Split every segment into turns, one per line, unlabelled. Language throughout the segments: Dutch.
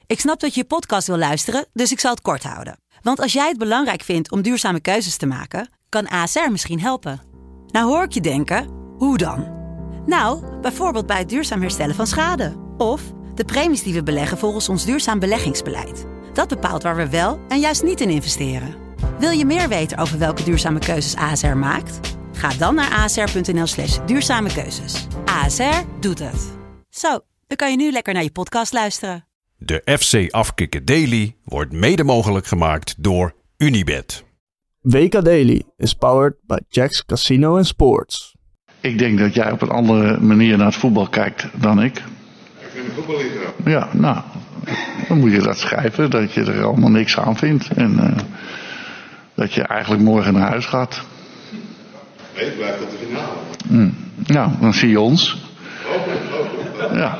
Ik snap dat je podcast wil luisteren, dus ik zal het kort houden. Want als jij het belangrijk vindt om duurzame keuzes te maken, kan ASR misschien helpen. Nou hoor ik je denken, hoe dan? Nou, bijvoorbeeld bij het duurzaam herstellen van schade. Of de premies die we beleggen volgens ons duurzaam beleggingsbeleid. Dat bepaalt waar we wel en juist niet in investeren. Wil je meer weten over welke duurzame keuzes ASR maakt? Ga dan naar asr.nl/duurzame keuzes. ASR doet het. Zo, dan kan je nu lekker naar je podcast luisteren.
De FC Afkikken Daily wordt mede mogelijk gemaakt door Unibet.
WK Daily is powered by Jack's Casino & Sports.
Ik denk dat jij op een andere manier naar het voetbal kijkt dan ik.
Ik vind het voetballiefhebber.
Ja, nou, dan moet je dat schrijven, dat je er allemaal niks aan vindt. En dat je eigenlijk morgen naar huis gaat.
Nee, het blijft tot de finale.
Nou, dan zie je ons. Ja.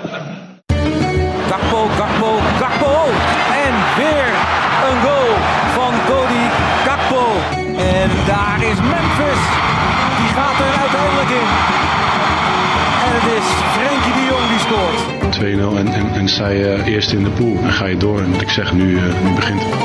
Gakpo. En weer een goal van Cody Gakpo. En daar is Memphis. Die gaat er uiteindelijk in. En het is Frenkie de Jong die scoort.
2-0 en sta je eerst in de pool en ga je door. En wat ik zeg, nu begint het.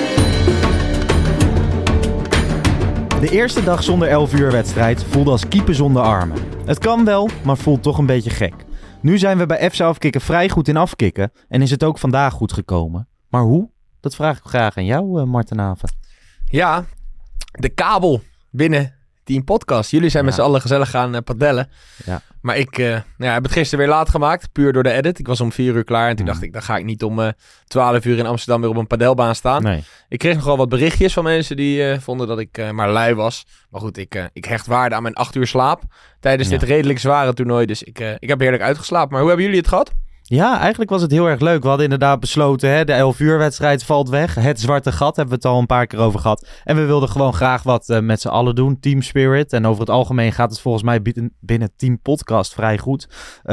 De eerste dag zonder 11 uur wedstrijd voelde als keeper zonder armen. Het kan wel, maar voelt toch een beetje gek. Nu zijn we bij FC Afkikken vrij goed in afkikken en is het ook vandaag goed gekomen. Maar hoe? Dat vraag ik graag aan jou, Marten Haven.
Ja, de kabel binnen Team Podcast. Jullie zijn met z'n allen gezellig gaan padellen. Ja. Maar ik heb het gisteren weer laat gemaakt, puur door de edit. Ik was om 4 uur klaar en toen dacht ik, dan ga ik niet om 12 uur in Amsterdam weer op een padelbaan staan. Nee. Ik kreeg nogal wat berichtjes van mensen die vonden dat ik maar lui was. Maar goed, ik hecht waarde aan mijn 8 uur slaap tijdens dit redelijk zware toernooi. Dus ik heb heerlijk uitgeslapen. Maar hoe hebben jullie het gehad?
Ja, eigenlijk was het heel erg leuk. We hadden inderdaad besloten, de 11 uur wedstrijd valt weg. Het zwarte gat hebben we het al een paar keer over gehad. En we wilden gewoon graag wat met z'n allen doen. Team Spirit. En over het algemeen gaat het volgens mij binnen Team Podcast vrij goed.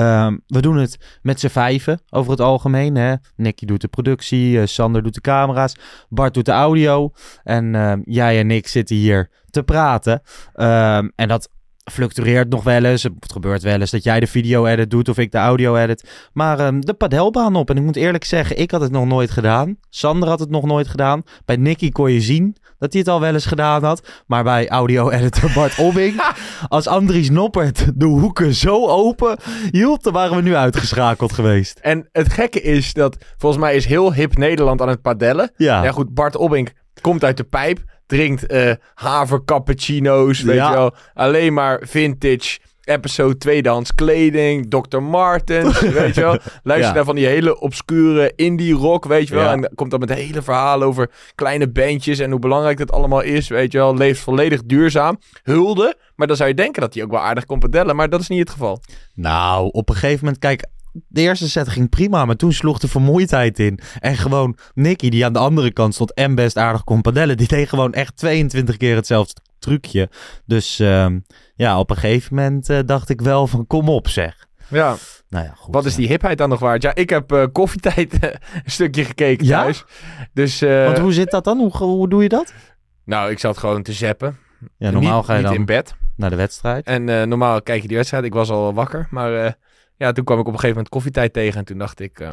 We doen het met z'n 5 over het algemeen. Hè. Nicky doet de productie, Sander doet de camera's, Bart doet de audio. En jij en ik zitten hier te praten. En dat fluctueert nog wel eens. Het gebeurt wel eens dat jij de video-edit doet of ik de audio-edit. Maar de padelbaan op. En ik moet eerlijk zeggen, ik had het nog nooit gedaan. Sander had het nog nooit gedaan. Bij Nicky kon je zien dat hij het al wel eens gedaan had. Maar bij audio-editor Bart Obbing, als Andries Noppert de hoeken zo open hield, dan waren we nu uitgeschakeld geweest.
En het gekke is dat, volgens mij is heel hip Nederland aan het padellen. Ja goed, Bart Obbing komt uit de pijp. Drinkt havercappuccino's, weet je wel. Alleen maar vintage, episode tweedehands kleding, Dr. Martens, weet je wel. Luister naar van die hele obscure indie rock, weet je wel. En komt dan met hele verhalen over kleine bandjes en hoe belangrijk dat allemaal is, weet je wel. Leeft volledig duurzaam. Hulde, maar dan zou je denken dat hij ook wel aardig kon padellen, maar dat is niet het geval.
Nou, op een gegeven moment, kijk, de eerste set ging prima, maar toen sloeg de vermoeidheid in. En gewoon Nicky, die aan de andere kant stond en best aardig kon padellen, die deed gewoon echt 22 keer hetzelfde trucje. Dus op een gegeven moment dacht ik wel van kom op zeg.
Ja.
Nou ja, goed.
Wat is die hipheid dan nog waard? Ja, ik heb Koffietijd een stukje gekeken thuis. Dus,
want hoe zit dat dan? Hoe doe je dat?
Nou, ik zat gewoon te zappen.
Ja, normaal ga je
niet
dan
in bed.
Naar de wedstrijd.
En normaal kijk je die wedstrijd. Ik was al wakker, maar toen kwam ik op een gegeven moment Koffietijd tegen. En toen dacht ik,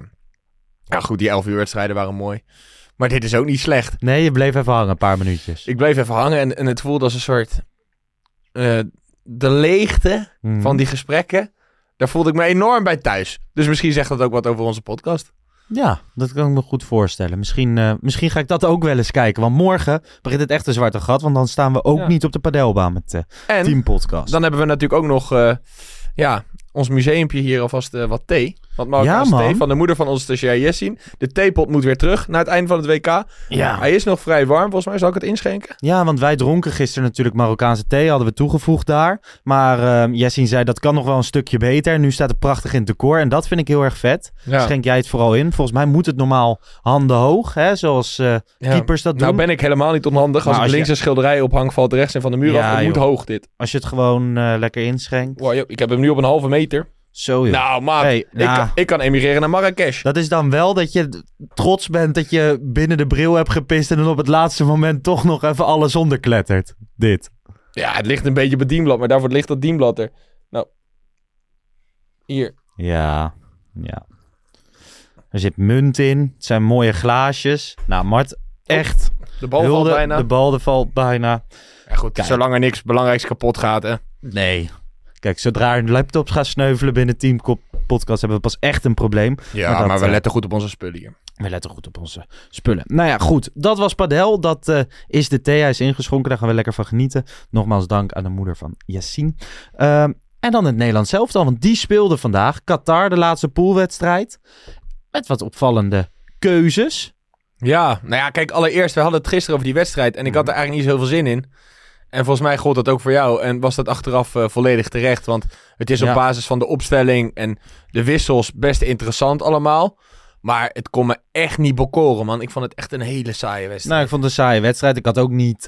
goed, die 11 uur wedstrijden waren mooi. Maar dit is ook niet slecht.
Nee, je bleef even hangen, een paar minuutjes.
Ik bleef even hangen en het voelde als een soort de leegte van die gesprekken. Daar voelde ik me enorm bij thuis. Dus misschien zegt dat ook wat over onze podcast.
Ja, dat kan ik me goed voorstellen. Misschien ga ik dat ook wel eens kijken. Want morgen begint het echt een zwarte gat. Want dan staan we ook niet op de padelbaan met Team Podcast.
Dan hebben we natuurlijk ook nog ons museumpje hier alvast wat thee. Want Marokkaanse thee van de moeder van onze stagiair Jessin. De theepot moet weer terug naar het einde van het WK. Ja. Hij is nog vrij warm, volgens mij. Zal ik het inschenken?
Ja, want wij dronken gisteren natuurlijk Marokkaanse thee. Hadden we toegevoegd daar. Maar Jessin zei dat kan nog wel een stukje beter. Nu staat het prachtig in het decor. En dat vind ik heel erg vet. Ja. Schenk jij het vooral in. Volgens mij moet het normaal handen hoog. Hè? Zoals keepers dat doen.
Nou ben ik helemaal niet onhandig. Als ik links een schilderij ophang, valt rechts en van de muur af. Het moet hoog dit.
Als je het gewoon lekker inschenkt.
Wow, ik heb hem nu op een halve meter.
Zo joh.
Nou, maar ik kan emigreren naar Marrakesh.
Dat is dan wel dat je trots bent dat je binnen de bril hebt gepist en dan op het laatste moment toch nog even alles onderklettert. Dit.
Ja, het ligt een beetje op het dienblad, maar daarvoor ligt dat dienblad er. Nou, hier.
Ja. Er zit munt in. Het zijn mooie glaasjes. Nou, Mart, echt.
De bal valt bijna.
De bal valt bijna.
Ja, goed, zolang er niks belangrijks kapot gaat, hè.
Nee. Kijk, zodra er laptops gaan sneuvelen binnen Team Podcast hebben we pas echt een probleem.
Ja, maar we letten goed op onze spullen hier.
We letten goed op onze spullen. Nou ja, goed. Dat was padel. Dat is de thee. Hij is ingeschonken. Daar gaan we lekker van genieten. Nogmaals dank aan de moeder van Yassine. En dan het Nederlands elftal. Want die speelde vandaag. Qatar, de laatste poolwedstrijd. Met wat opvallende keuzes.
Ja, nou ja, kijk, allereerst, we hadden het gisteren over die wedstrijd. En ik had er eigenlijk niet zoveel zin in. En volgens mij gold dat ook voor jou. En was dat achteraf volledig terecht. Want het is op basis van de opstelling en de wissels best interessant allemaal. Maar het kon me echt niet bekoren, man. Ik vond het echt een hele saaie wedstrijd.
Nou, ik vond het een saaie wedstrijd. Ik had ook niet...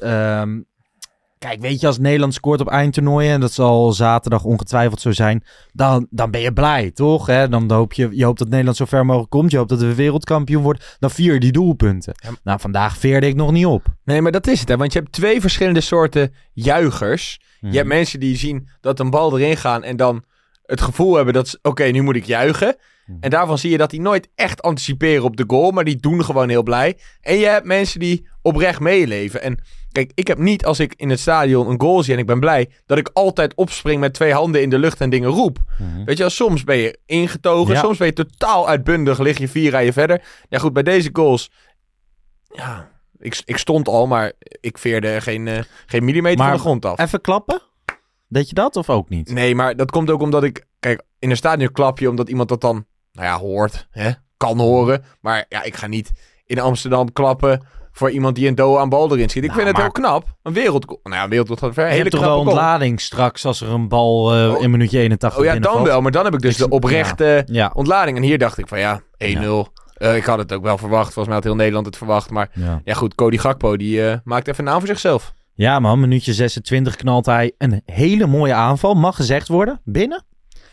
Kijk, weet je, als Nederland scoort op eindtoernooien... en dat zal zaterdag ongetwijfeld zo zijn... dan ben je blij, toch? Hè? Dan hoop je hoopt dat Nederland zo ver mogelijk komt. Je hoopt dat we wereldkampioen wordt. Dan vier je die doelpunten. Ja. Nou, vandaag veerde ik nog niet op.
Nee, maar dat is het, hè. Want je hebt twee verschillende soorten juichers. Je hebt mensen die zien dat een bal erin gaat... en dan het gevoel hebben dat... oké, nu moet ik juichen... En daarvan zie je dat die nooit echt anticiperen op de goal, maar die doen gewoon heel blij. En je hebt mensen die oprecht meeleven. En kijk, ik heb niet als ik in het stadion een goal zie en ik ben blij, dat ik altijd opspring met 2 handen in de lucht en dingen roep. Weet je wel, soms ben je ingetogen, soms ben je totaal uitbundig, lig je 4 rijen verder. Ja goed, bij deze goals, ja, ik stond al, maar ik veerde geen millimeter van de grond af.
Even klappen? Deed je dat of ook niet?
Nee, maar dat komt ook omdat ik, kijk, in een stadion klap je omdat iemand dat dan, nou ja, hoort, hè? Kan horen. Maar ja, ik ga niet in Amsterdam klappen voor iemand die een doe aan bal erin schiet. Ik vind het heel knap. Een wereldgoal. Nou ja, een wereldgoal gaat ver.
Je hebt toch wel ontlading straks als er een bal in minuutje 81
Oh ja, dan wel. Maar dan heb ik dus de oprechte ontlading. En hier dacht ik van ja, 1-0. Ik had het ook wel verwacht. Volgens mij had heel Nederland het verwacht. Maar ja goed, Cody Gakpo die maakt even een naam voor zichzelf.
Ja man, minuutje 26 knalt hij een hele mooie aanval. Mag gezegd worden. Binnen?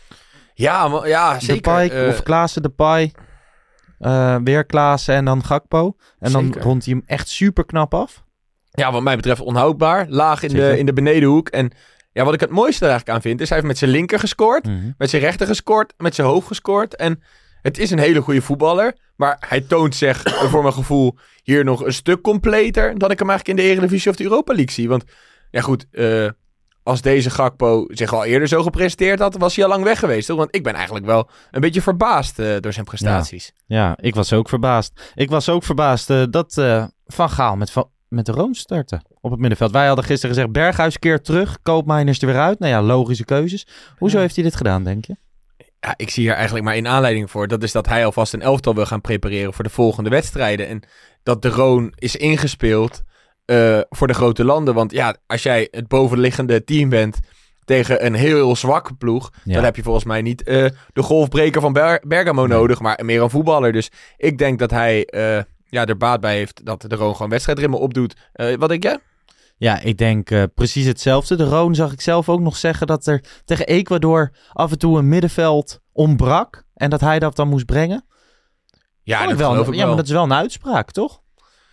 Ja, zeker.
Depay, of Klaassen, Depay. Weer Klaassen en dan Gakpo. En dan rondt hij hem echt super knap af.
Ja, wat mij betreft onhoudbaar. Laag in de benedenhoek. En ja, wat ik het mooiste er eigenlijk aan vind, is hij heeft met zijn linker gescoord. Met zijn rechter gescoord. Met zijn hoofd gescoord. En het is een hele goede voetballer. Maar hij toont zich voor mijn gevoel hier nog een stuk completer dan ik hem eigenlijk in de Eredivisie of de Europa League zie. Want ja goed, als deze Gakpo zich al eerder zo gepresenteerd had, was hij al lang weg geweest. Toch? Want ik ben eigenlijk wel een beetje verbaasd door zijn prestaties.
Ja, ik was ook verbaasd. Ik was ook verbaasd dat Van Gaal met de Roon startte op het middenveld. Wij hadden gisteren gezegd, Berghuis keert terug, Koopmeiners is er weer uit. Nou ja, logische keuzes. Hoezo heeft hij dit gedaan, denk je?
Ja, ik zie hier eigenlijk maar één aanleiding voor. Dat is dat hij alvast een elftal wil gaan prepareren voor de volgende wedstrijden. En dat de Roon is ingespeeld voor de grote landen. Want ja, als jij het bovenliggende team bent tegen een heel zwakke ploeg, dan heb je volgens mij niet de golfbreker van Bergamo nodig, maar meer een voetballer. Dus ik denk dat hij er baat bij heeft dat de Roon gewoon wedstrijdritme opdoet. Wat denk jij?
Ja, ik denk precies hetzelfde. De Roon zag ik zelf ook nog zeggen dat er tegen Ecuador af en toe een middenveld ontbrak. En dat hij dat dan moest brengen.
Ja, dat geloof ik wel.
Maar dat is wel een uitspraak, toch?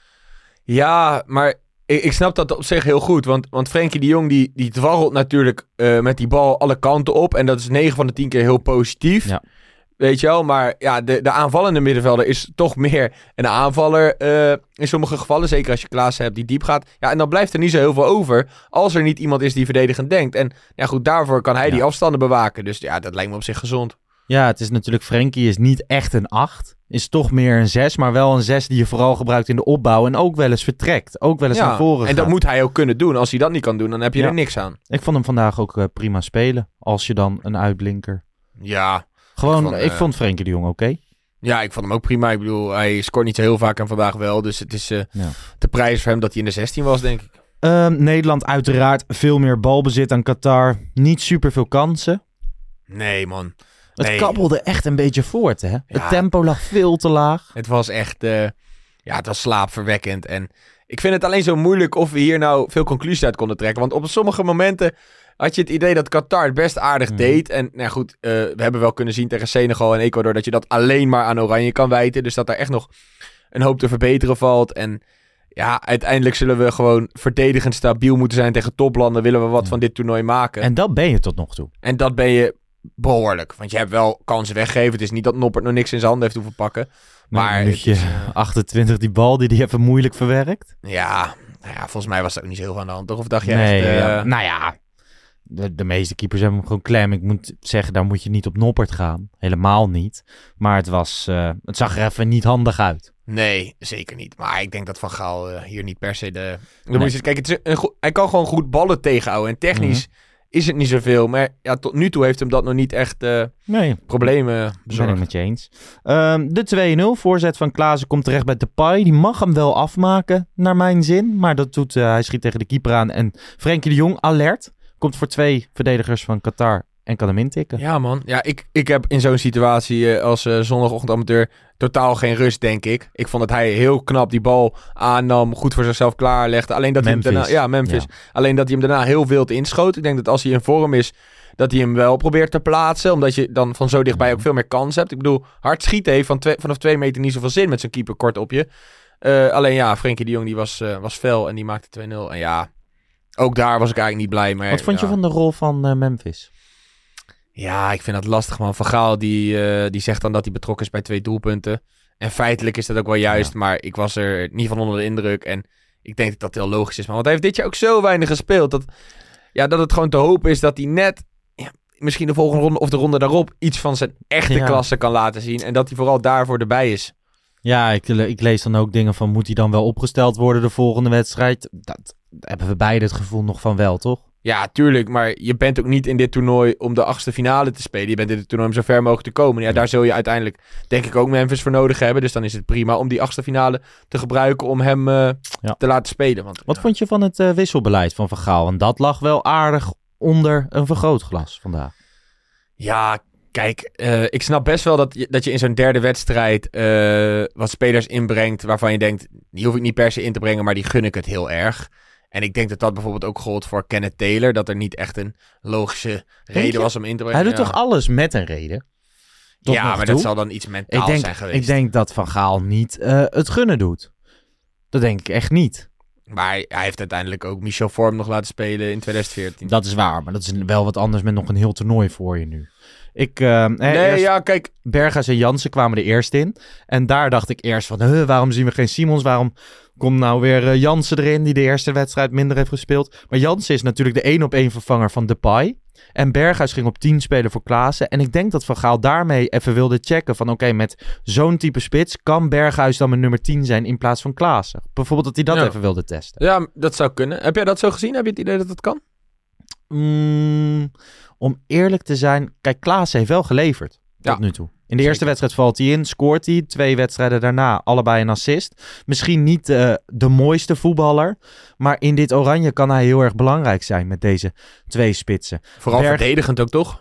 Ja, maar ik snap dat op zich heel goed. Want Frenkie de Jong die dwarrelt natuurlijk met die bal alle kanten op. En dat is 9 van de 10 keer heel positief. Ja. Weet je wel, maar ja, de aanvallende middenvelder is toch meer een aanvaller in sommige gevallen. Zeker als je Klaassen hebt die diep gaat. Ja, en dan blijft er niet zo heel veel over als er niet iemand is die verdedigend denkt. En ja goed, daarvoor kan hij die afstanden bewaken. Dus ja, dat lijkt me op zich gezond.
Ja, het is natuurlijk, Frenkie is niet echt een 8. Is toch meer een 6, maar wel een 6 die je vooral gebruikt in de opbouw. En ook wel eens vertrekt. Ook wel eens naar voren gaat.
En dat moet hij ook kunnen doen. Als hij dat niet kan doen, dan heb je er niks aan.
Ik vond hem vandaag ook prima spelen. Als je dan een uitblinker.
Ja.
Gewoon, ik vond Frenkie de Jong oké.
Ja, ik vond hem ook prima. Ik bedoel, hij scoort niet zo heel vaak en vandaag wel. Dus het is de prijs voor hem dat hij in de 16 was, denk ik.
Nederland uiteraard veel meer balbezit dan Qatar. Niet super veel kansen.
Nee, man.
Het kabbelde echt een beetje voort, hè? Ja, het tempo lag veel te laag.
Het was echt, het was slaapverwekkend. En ik vind het alleen zo moeilijk of we hier nou veel conclusies uit konden trekken. Want op sommige momenten had je het idee dat Qatar het best aardig deed. En nou goed, we hebben wel kunnen zien tegen Senegal en Ecuador dat je dat alleen maar aan Oranje kan wijten. Dus dat daar echt nog een hoop te verbeteren valt. En ja, uiteindelijk zullen we gewoon verdedigend stabiel moeten zijn tegen toplanden. Willen we wat van dit toernooi maken.
En dat ben je tot nog toe.
En dat ben je behoorlijk. Want je hebt wel kansen weggegeven. Het is niet dat Noppert nog niks in zijn handen heeft hoeven pakken. Maar
minuutje 28, die bal die even moeilijk verwerkt.
Ja, volgens mij was er ook niet zo heel veel aan de hand, toch? Of dacht je
echt... De meeste keepers hebben hem gewoon klem. Ik moet zeggen, daar moet je niet op Noppert gaan. Helemaal niet. Maar het zag er even niet handig uit.
Nee, zeker niet. Maar ik denk dat Van Gaal hier niet per se moet je kijken, hij kan gewoon goed ballen tegenhouden. En technisch is het niet zoveel. Maar ja, tot nu toe heeft hem dat nog niet echt problemen bezorgd.
Ben ik met je eens. De 2-0 voorzet van Klaassen komt terecht bij Depay. Die mag hem wel afmaken, naar mijn zin. Maar dat doet hij schiet tegen de keeper aan. En Frenkie de Jong, alert, komt voor 2 verdedigers van Qatar en kan hem intikken.
Ja, man. Ja, ik heb in zo'n situatie als zondagochtendamateur totaal geen rust, denk ik. Ik vond dat hij heel knap die bal aannam, goed voor zichzelf klaarlegde. Alleen dat
Memphis.
hij hem daarna, Memphis. Ja. Alleen dat hij hem daarna heel wild inschoot. Ik denk dat als hij in vorm is, dat hij hem wel probeert te plaatsen. Omdat je dan van zo dichtbij ook veel meer kans hebt. Ik bedoel, hard schieten heeft vanaf 2 meter niet zoveel zin met zijn keeper kort op je. Alleen Frenkie de Jong die was fel en die maakte 2-0. En ja, ook daar was ik eigenlijk niet blij mee.
Wat vond je van de rol van Memphis?
Ja, ik vind dat lastig, man. Van Gaal die zegt dan dat hij betrokken is bij 2 doelpunten. En feitelijk is dat ook wel juist, maar ik was er niet van onder de indruk. En ik denk dat dat heel logisch is. Maar want hij heeft dit jaar ook zo weinig gespeeld. Dat het gewoon te hopen is dat hij net, misschien de volgende ronde of de ronde daarop, iets van zijn echte klasse kan laten zien. En dat hij vooral daarvoor erbij is. Ja,
ik lees dan ook dingen van, moet hij dan wel opgesteld worden de volgende wedstrijd? Dat hebben we beide het gevoel nog van wel, toch?
Ja, tuurlijk, maar je bent ook niet in dit toernooi om de 8e finale te spelen. Je bent in dit toernooi om zo ver mogelijk te komen. Ja, daar zul je uiteindelijk, denk ik, ook Memphis voor nodig hebben. Dus dan is het prima om die 8e finale te gebruiken om hem te laten spelen. Want,
wat vond je van het wisselbeleid van Van Gaal? Want dat lag wel aardig onder een vergrootglas vandaag.
Ja, kijk, ik snap best wel dat je in zo'n derde wedstrijd wat spelers inbrengt waarvan je denkt, die hoef ik niet per se in te brengen, maar die gun ik het heel erg. En ik denk dat dat bijvoorbeeld ook gold voor Kenneth Taylor. Dat er niet echt een logische reden was om in te brengen.
Hij doet toch alles met een reden?
Maar dat zal dan iets mentaals zijn geweest.
Ik denk dat Van Gaal niet het gunnen doet. Dat denk ik echt niet.
Maar hij heeft uiteindelijk ook Michel Vorm nog laten spelen in 2014.
Dat is waar, maar dat is wel wat anders met nog een heel toernooi voor je nu.
Kijk.
Berghuis en Jansen kwamen er eerst in. En daar dacht ik eerst van, waarom zien we geen Simons? Waarom komt nou weer Jansen erin, die de eerste wedstrijd minder heeft gespeeld? Maar Jansen is natuurlijk de 1-op-1 vervanger van Depay. En Berghuis ging op 10 spelen voor Klaassen. En ik denk dat Van Gaal daarmee even wilde checken van, oké, met zo'n type spits kan Berghuis dan mijn nummer 10 zijn in plaats van Klaassen. Bijvoorbeeld dat hij dat even wilde testen.
Ja, dat zou kunnen. Heb jij dat zo gezien? Heb je het idee dat dat kan?
Om eerlijk te zijn, kijk, Klaassen heeft wel geleverd tot nu toe. In de eerste wedstrijd valt hij in, scoort hij. 2 wedstrijden daarna, allebei een assist. Misschien niet de mooiste voetballer, maar in dit oranje kan hij heel erg belangrijk zijn met deze 2 spitsen.
Vooral verdedigend ook, toch?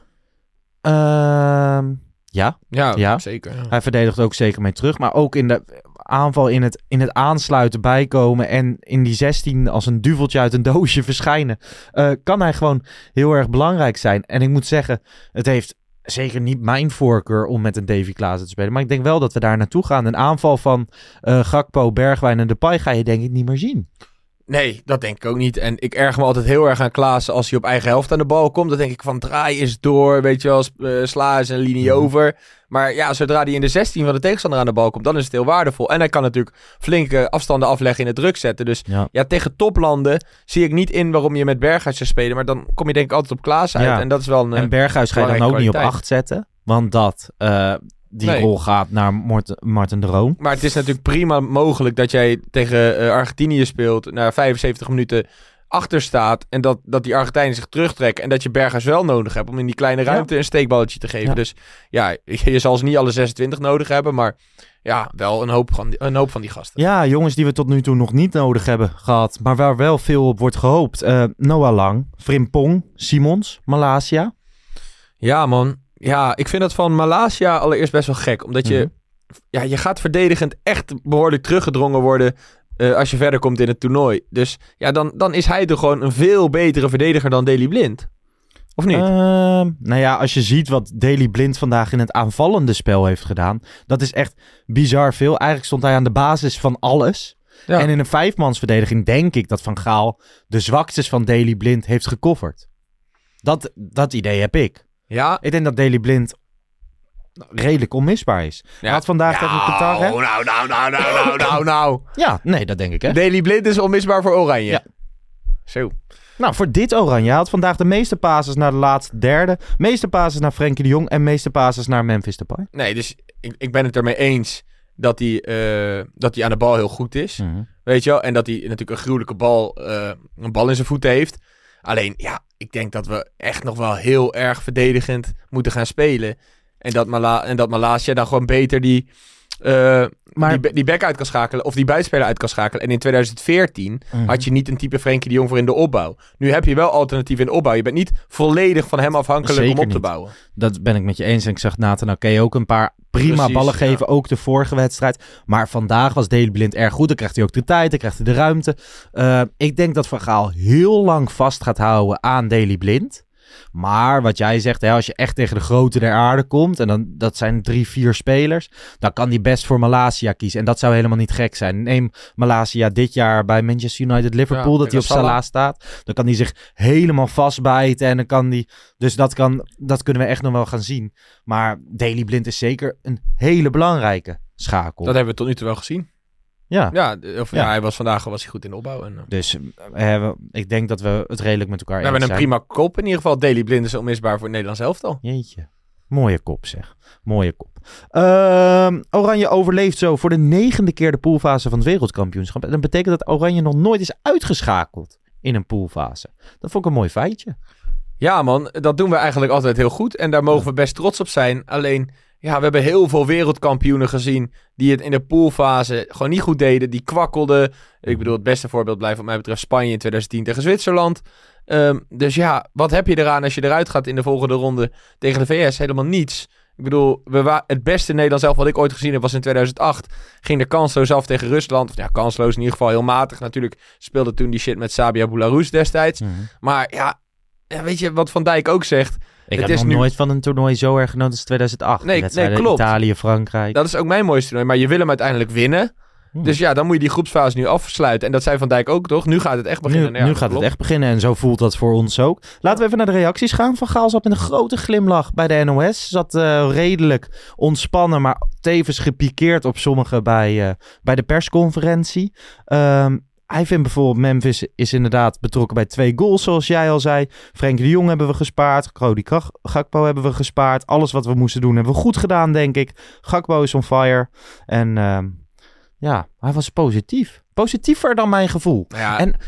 Ja,
zeker. Ja.
Hij verdedigt ook zeker mee terug, maar ook in de aanval, in het aansluiten, bijkomen en in die 16 als een duveltje uit een doosje verschijnen, kan hij gewoon heel erg belangrijk zijn. En ik moet zeggen, het heeft zeker niet mijn voorkeur om met een Davy Klaassen te spelen, maar ik denk wel dat we daar naartoe gaan. Een aanval van Gakpo, Bergwijn en Depay ga je denk ik niet meer zien.
Nee, dat denk ik ook niet. En ik erger me altijd heel erg aan Klaassen als hij op eigen helft aan de bal komt. Dan denk ik van, draai eens door, weet je wel, sla eens een linie over. Maar ja, zodra hij in de 16 van de tegenstander aan de bal komt, dan is het heel waardevol. En hij kan natuurlijk flinke afstanden afleggen in het druk zetten. Dus ja, tegen toplanden zie ik niet in waarom je met Berghuis zou spelen. Maar dan kom je denk ik altijd op Klaassen uit. En dat is wel een
En Berghuis ga je dan ook niet op 8 zetten. Want dat... Die rol gaat naar Marten de Roon.
Maar het is natuurlijk prima mogelijk dat jij tegen Argentinië speelt, na 75 minuten achter staat en dat die Argentijnen zich terugtrekken en dat je Berghuis wel nodig hebt om in die kleine ruimte een steekballetje te geven. Ja. Dus ja, je zal ze niet alle 26 nodig hebben, maar ja, wel een hoop van die gasten.
Ja, jongens die we tot nu toe nog niet nodig hebben gehad, maar waar wel veel op wordt gehoopt. Noah Lang, Frimpong, Simons, Malacia.
Ja, man. Ja, ik vind dat van Malacia allereerst best wel gek. Omdat je gaat verdedigend echt behoorlijk teruggedrongen worden als je verder komt in het toernooi. Dus ja, dan is hij toch gewoon een veel betere verdediger dan Daley Blind. Of niet?
Nou ja, als je ziet wat Daley Blind vandaag in het aanvallende spel heeft gedaan, dat is echt bizar veel. Eigenlijk stond hij aan de basis van alles. Ja. En in een 5-mansverdediging denk ik dat Van Gaal de zwaktes van Daley Blind heeft gecoverd. Dat idee heb ik.
Ja.
Ik denk dat Daley Blind redelijk onmisbaar is. Hij had vandaag tegen Qatar, hè?
Nou.
Ja, nee, dat denk ik, hè?
Daley Blind is onmisbaar voor Oranje.
Ja.
Zo.
Nou, voor dit Oranje. Hij had vandaag de meeste passes naar de laatste derde. Meeste passes naar Frenkie de Jong. En meeste passes naar Memphis Depay.
Nee, dus ik ben het ermee eens dat hij aan de bal heel goed is.
Mm-hmm.
Weet je wel? En dat hij natuurlijk een gruwelijke een bal in zijn voeten heeft. Alleen, ja, ik denk dat we echt nog wel heel erg verdedigend moeten gaan spelen. En dat Malasia dan gewoon beter die back uit kan schakelen. Of die buitenspeler uit kan schakelen. En in 2014 had je niet een type Frenkie de Jong voor in de opbouw. Nu heb je wel alternatief in de opbouw. Je bent niet volledig van hem afhankelijk
Zeker
om op te
niet.
bouwen.
Dat ben ik met je eens. En ik zag Nathan Ake ook een paar prima ballen geven. Ook de vorige wedstrijd. Maar vandaag was Daley Blind erg goed. Dan krijgt hij ook de tijd. Dan krijgt hij de ruimte. Ik denk dat Van Gaal heel lang vast gaat houden aan Daley Blind. Maar wat jij zegt, hè, als je echt tegen de grote der aarde komt, en dan, dat zijn 3-4 spelers, dan kan die best voor Malasia kiezen. En dat zou helemaal niet gek zijn. Neem Malasia dit jaar bij Manchester United Liverpool, dat hij op Salah staat. Dan kan hij zich helemaal vastbijten en dan kan hij... Dus dat kunnen we echt nog wel gaan zien. Maar Daley Blind is zeker een hele belangrijke schakel.
Dat hebben we tot nu toe wel gezien.
Ja.
Hij was vandaag goed in de opbouw.
Dus ik denk dat we het redelijk met elkaar eens
zijn. We hebben een
zijn.
prima kop. In ieder geval, Daley Blind is onmisbaar voor het Nederlands elftal.
Jeetje. Mooie kop zeg. Mooie kop. Oranje overleeft zo voor de 9e keer de poolfase van het wereldkampioenschap. En dat betekent dat Oranje nog nooit is uitgeschakeld in een poolfase. Dat vond ik een mooi feitje.
Ja man, dat doen we eigenlijk altijd heel goed. En daar mogen we best trots op zijn. Alleen... Ja, we hebben heel veel wereldkampioenen gezien die het in de poolfase gewoon niet goed deden. Die kwakkelden. Ik bedoel, het beste voorbeeld blijft wat mij betreft Spanje in 2010 tegen Zwitserland. Dus ja, wat heb je eraan als je eruit gaat in de volgende ronde tegen de VS? Helemaal niets. Ik bedoel, het beste Nederland zelf wat ik ooit gezien heb was in 2008. Ging er kansloos af tegen Rusland. Of ja, kansloos in ieder geval heel matig. Natuurlijk speelde toen die shit met Sabia Boularus destijds. Mm-hmm. Maar ja, weet je wat Van Dijk ook zegt...
Ik heb nog nooit van een toernooi zo erg genoten als 2008.
Nee, klopt.
Italië, Frankrijk.
Dat is ook mijn mooiste toernooi. Maar je wil hem uiteindelijk winnen. Dus ja, dan moet je die groepsfase nu afsluiten. En dat zei Van Dijk ook, toch? Nu gaat het echt beginnen.
Nu gaat het echt beginnen. En zo voelt dat voor ons ook. Laten we even naar de reacties gaan. Van Gaal zat met een grote glimlach bij de NOS. Zat redelijk ontspannen, maar tevens gepikeerd op sommigen bij de persconferentie. Hij vindt bijvoorbeeld Memphis is inderdaad betrokken bij 2 goals, zoals jij al zei. Frenkie de Jong hebben we gespaard. Cody Gakpo hebben we gespaard. Alles wat we moesten doen hebben we goed gedaan, denk ik. Gakpo is on fire. En hij was positief. Positiever dan mijn gevoel.
Ja,
en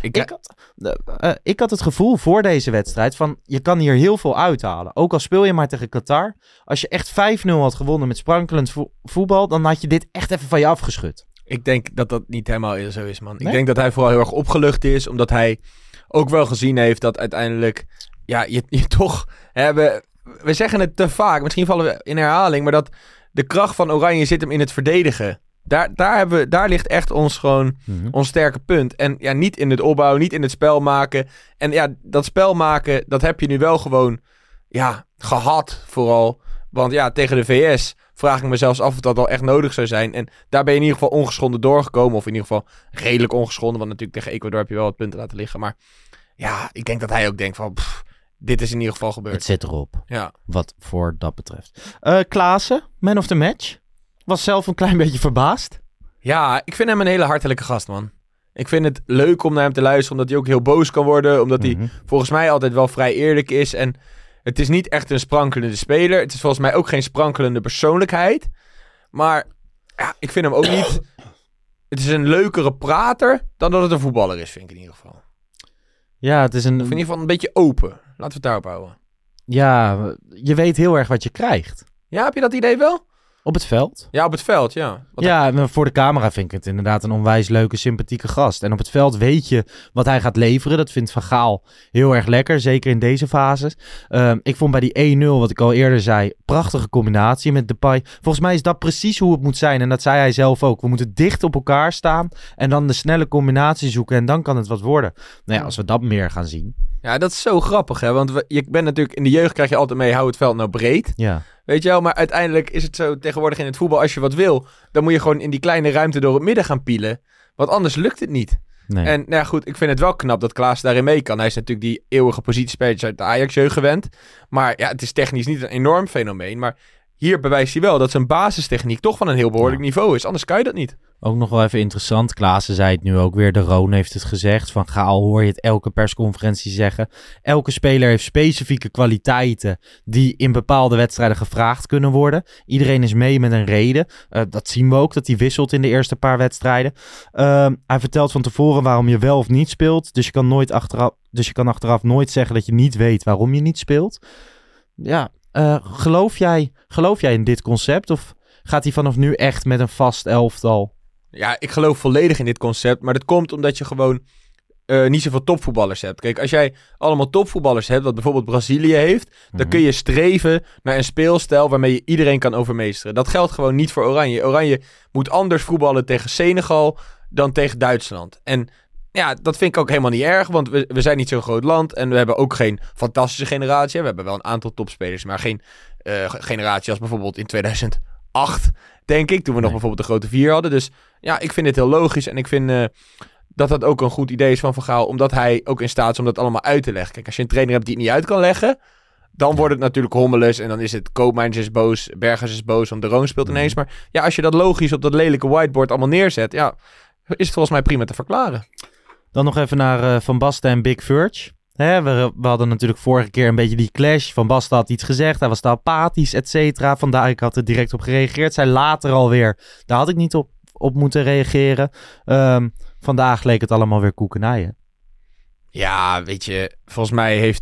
ik had het gevoel voor deze wedstrijd van je kan hier heel veel uithalen. Ook al speel je maar tegen Qatar. Als je echt 5-0 had gewonnen met sprankelend voetbal, dan had je dit echt even van je afgeschud.
Ik denk dat dat niet helemaal zo is, man. Nee? Ik denk dat hij vooral heel erg opgelucht is, omdat hij ook wel gezien heeft dat uiteindelijk, ja, je toch... We zeggen het te vaak, misschien vallen we in herhaling, maar dat de kracht van Oranje zit hem in het verdedigen. Daar ligt echt ons sterke punt. En ja, niet in het opbouw, niet in het spel maken. En ja, dat spel maken, dat heb je nu wel gewoon gehad vooral. Want ja, tegen de VS vraag ik me zelfs af of dat wel echt nodig zou zijn. En daar ben je in ieder geval ongeschonden doorgekomen. Of in ieder geval redelijk ongeschonden. Want natuurlijk tegen Ecuador heb je wel wat punten laten liggen. Maar ja, ik denk dat hij ook denkt van... dit is in ieder geval gebeurd.
Het zit erop.
Ja.
Wat voor dat betreft. Klaassen, man of the match. Was zelf een klein beetje verbaasd.
Ja, ik vind hem een hele hartelijke gast, man. Ik vind het leuk om naar hem te luisteren. Omdat hij ook heel boos kan worden. Omdat hij volgens mij altijd wel vrij eerlijk is. En het is niet echt een sprankelende speler. Het is volgens mij ook geen sprankelende persoonlijkheid. Maar ja, ik vind hem ook niet... Het is een leukere prater dan dat het een voetballer is, vind ik in ieder geval.
Ja, het is een...
Of in ieder geval een beetje open. Laten we het daarop houden.
Ja, je weet heel erg wat je krijgt.
Ja, heb je dat idee wel?
Op het veld?
Ja, op het veld, ja.
Voor de camera vind ik het inderdaad een onwijs leuke, sympathieke gast. En op het veld weet je wat hij gaat leveren. Dat vindt Van Gaal heel erg lekker, zeker in deze fases. Ik vond bij die 1-0, wat ik al eerder zei, prachtige combinatie met Depay. Volgens mij is dat precies hoe het moet zijn. En dat zei hij zelf ook. We moeten dicht op elkaar staan en dan de snelle combinatie zoeken. En dan kan het wat worden. Nou ja, als we dat meer gaan zien.
Ja, dat is zo grappig, hè. Want je bent natuurlijk... In de jeugd krijg je altijd mee, hou het veld nou breed.
Ja.
Weet je wel, maar uiteindelijk is het zo tegenwoordig in het voetbal, als je wat wil, dan moet je gewoon in die kleine ruimte door het midden gaan pielen. Want anders lukt het niet.
Nee.
En nou ja, goed, ik vind het wel knap dat Klaassen daarin mee kan. Hij is natuurlijk die eeuwige positiespeler uit de Ajax-jeugd gewend. Maar ja, het is technisch niet een enorm fenomeen. Maar hier bewijst hij wel dat zijn basistechniek toch van een heel behoorlijk niveau is. Anders kan je dat niet.
Ook nog wel even interessant. Klaassen zei het nu ook weer. De Roon heeft het gezegd. Van Gaal hoor je het elke persconferentie zeggen. Elke speler heeft specifieke kwaliteiten die in bepaalde wedstrijden gevraagd kunnen worden. Iedereen is mee met een reden. Dat zien we ook, dat hij wisselt in de eerste paar wedstrijden. Hij vertelt van tevoren waarom je wel of niet speelt. Dus je kan achteraf nooit zeggen dat je niet weet waarom je niet speelt. Ja, geloof jij in dit concept? Of gaat hij vanaf nu echt met een vast elftal?
Ja, ik geloof volledig in dit concept. Maar dat komt omdat je gewoon niet zoveel topvoetballers hebt. Kijk, als jij allemaal topvoetballers hebt, wat bijvoorbeeld Brazilië heeft, dan kun je streven naar een speelstijl waarmee je iedereen kan overmeesteren. Dat geldt gewoon niet voor Oranje. Oranje moet anders voetballen tegen Senegal dan tegen Duitsland. En ja, dat vind ik ook helemaal niet erg, want we zijn niet zo'n groot land en we hebben ook geen fantastische generatie. We hebben wel een aantal topspelers, maar geen generatie als bijvoorbeeld in 2008, denk ik, toen we nog bijvoorbeeld de grote vier hadden. Dus ja, ik vind dit heel logisch en ik vind dat ook een goed idee is van Gaal, omdat hij ook in staat is om dat allemaal uit te leggen. Kijk, als je een trainer hebt die het niet uit kan leggen, dan wordt het natuurlijk hommeles en dan is het Koopmeiners is boos, Bergers is boos, want de Roon speelt ineens. Maar ja, als je dat logisch op dat lelijke whiteboard allemaal neerzet, ja, is het volgens mij prima te verklaren.
Dan nog even naar Van Basten en Big Verge. We hadden natuurlijk vorige keer een beetje die clash. Van Basten had iets gezegd, hij was te apathisch, et cetera. Van Dijk had er direct op gereageerd. Zij later alweer, daar had ik niet op moeten reageren. Vandaag leek het allemaal weer koekenij.
Ja, weet je, volgens mij heeft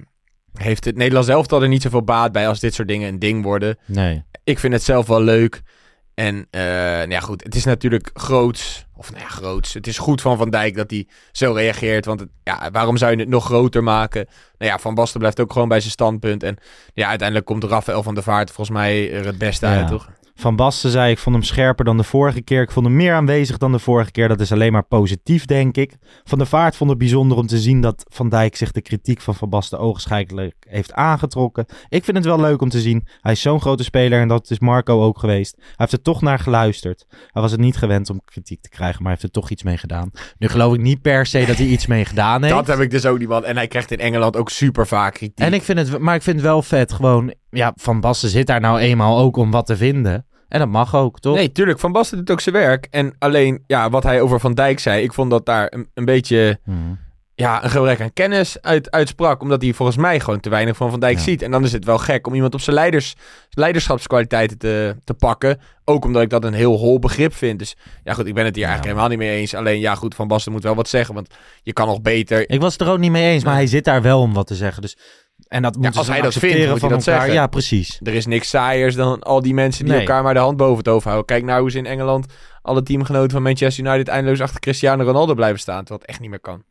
het Nederlands elftal er niet zoveel baat bij als dit soort dingen een ding worden.
Nee.
Ik vind het zelf wel leuk. En ja goed, het is natuurlijk groots. Of nou ja, groots. Het is goed van Dijk dat hij zo reageert. Want waarom zou je het nog groter maken? Nou ja, Van Basten blijft ook gewoon bij zijn standpunt. En ja, uiteindelijk komt Rafael van der Vaart volgens mij er het beste uit, toch?
Van Basten zei, ik vond hem scherper dan de vorige keer. Ik vond hem meer aanwezig dan de vorige keer. Dat is alleen maar positief, denk ik. Van der Vaart vond het bijzonder om te zien dat Van Dijk zich de kritiek van Basten ogenschijnlijk heeft aangetrokken. Ik vind het wel leuk om te zien. Hij is zo'n grote speler en dat is Marco ook geweest. Hij heeft er toch naar geluisterd. Hij was het niet gewend om kritiek te krijgen, maar hij heeft er toch iets mee gedaan. Nu geloof ik niet per se dat hij iets mee gedaan heeft.
Dat heb ik dus ook niet, man. En hij krijgt in Engeland ook super vaak kritiek.
En ik vind het wel vet gewoon. Ja, Van Basten zit daar nou eenmaal ook om wat te vinden. En dat mag ook, toch?
Nee, tuurlijk. Van Basten doet ook zijn werk. En alleen, ja, wat hij over Van Dijk zei, ik vond dat daar een beetje een gebrek aan kennis uitsprak. Omdat hij volgens mij gewoon te weinig van Dijk ziet. En dan is het wel gek om iemand op zijn leiderschapskwaliteiten te pakken. Ook omdat ik dat een heel hol begrip vind. Dus ja goed, ik ben het hier eigenlijk helemaal niet mee eens. Alleen ja goed, Van Basten moet wel wat zeggen. Want je kan nog beter.
Ik was het er ook niet mee eens, maar hij zit daar wel om wat te zeggen. Dus en dat moet
als hij dat vindt, moet hij dat zeggen.
Ja, precies.
Er is niks saaiers dan al die mensen die elkaar maar de hand boven het hoofd houden. Kijk nou hoe ze in Engeland alle teamgenoten van Manchester United eindeloos achter Cristiano Ronaldo blijven staan. Terwijl het echt niet meer kan.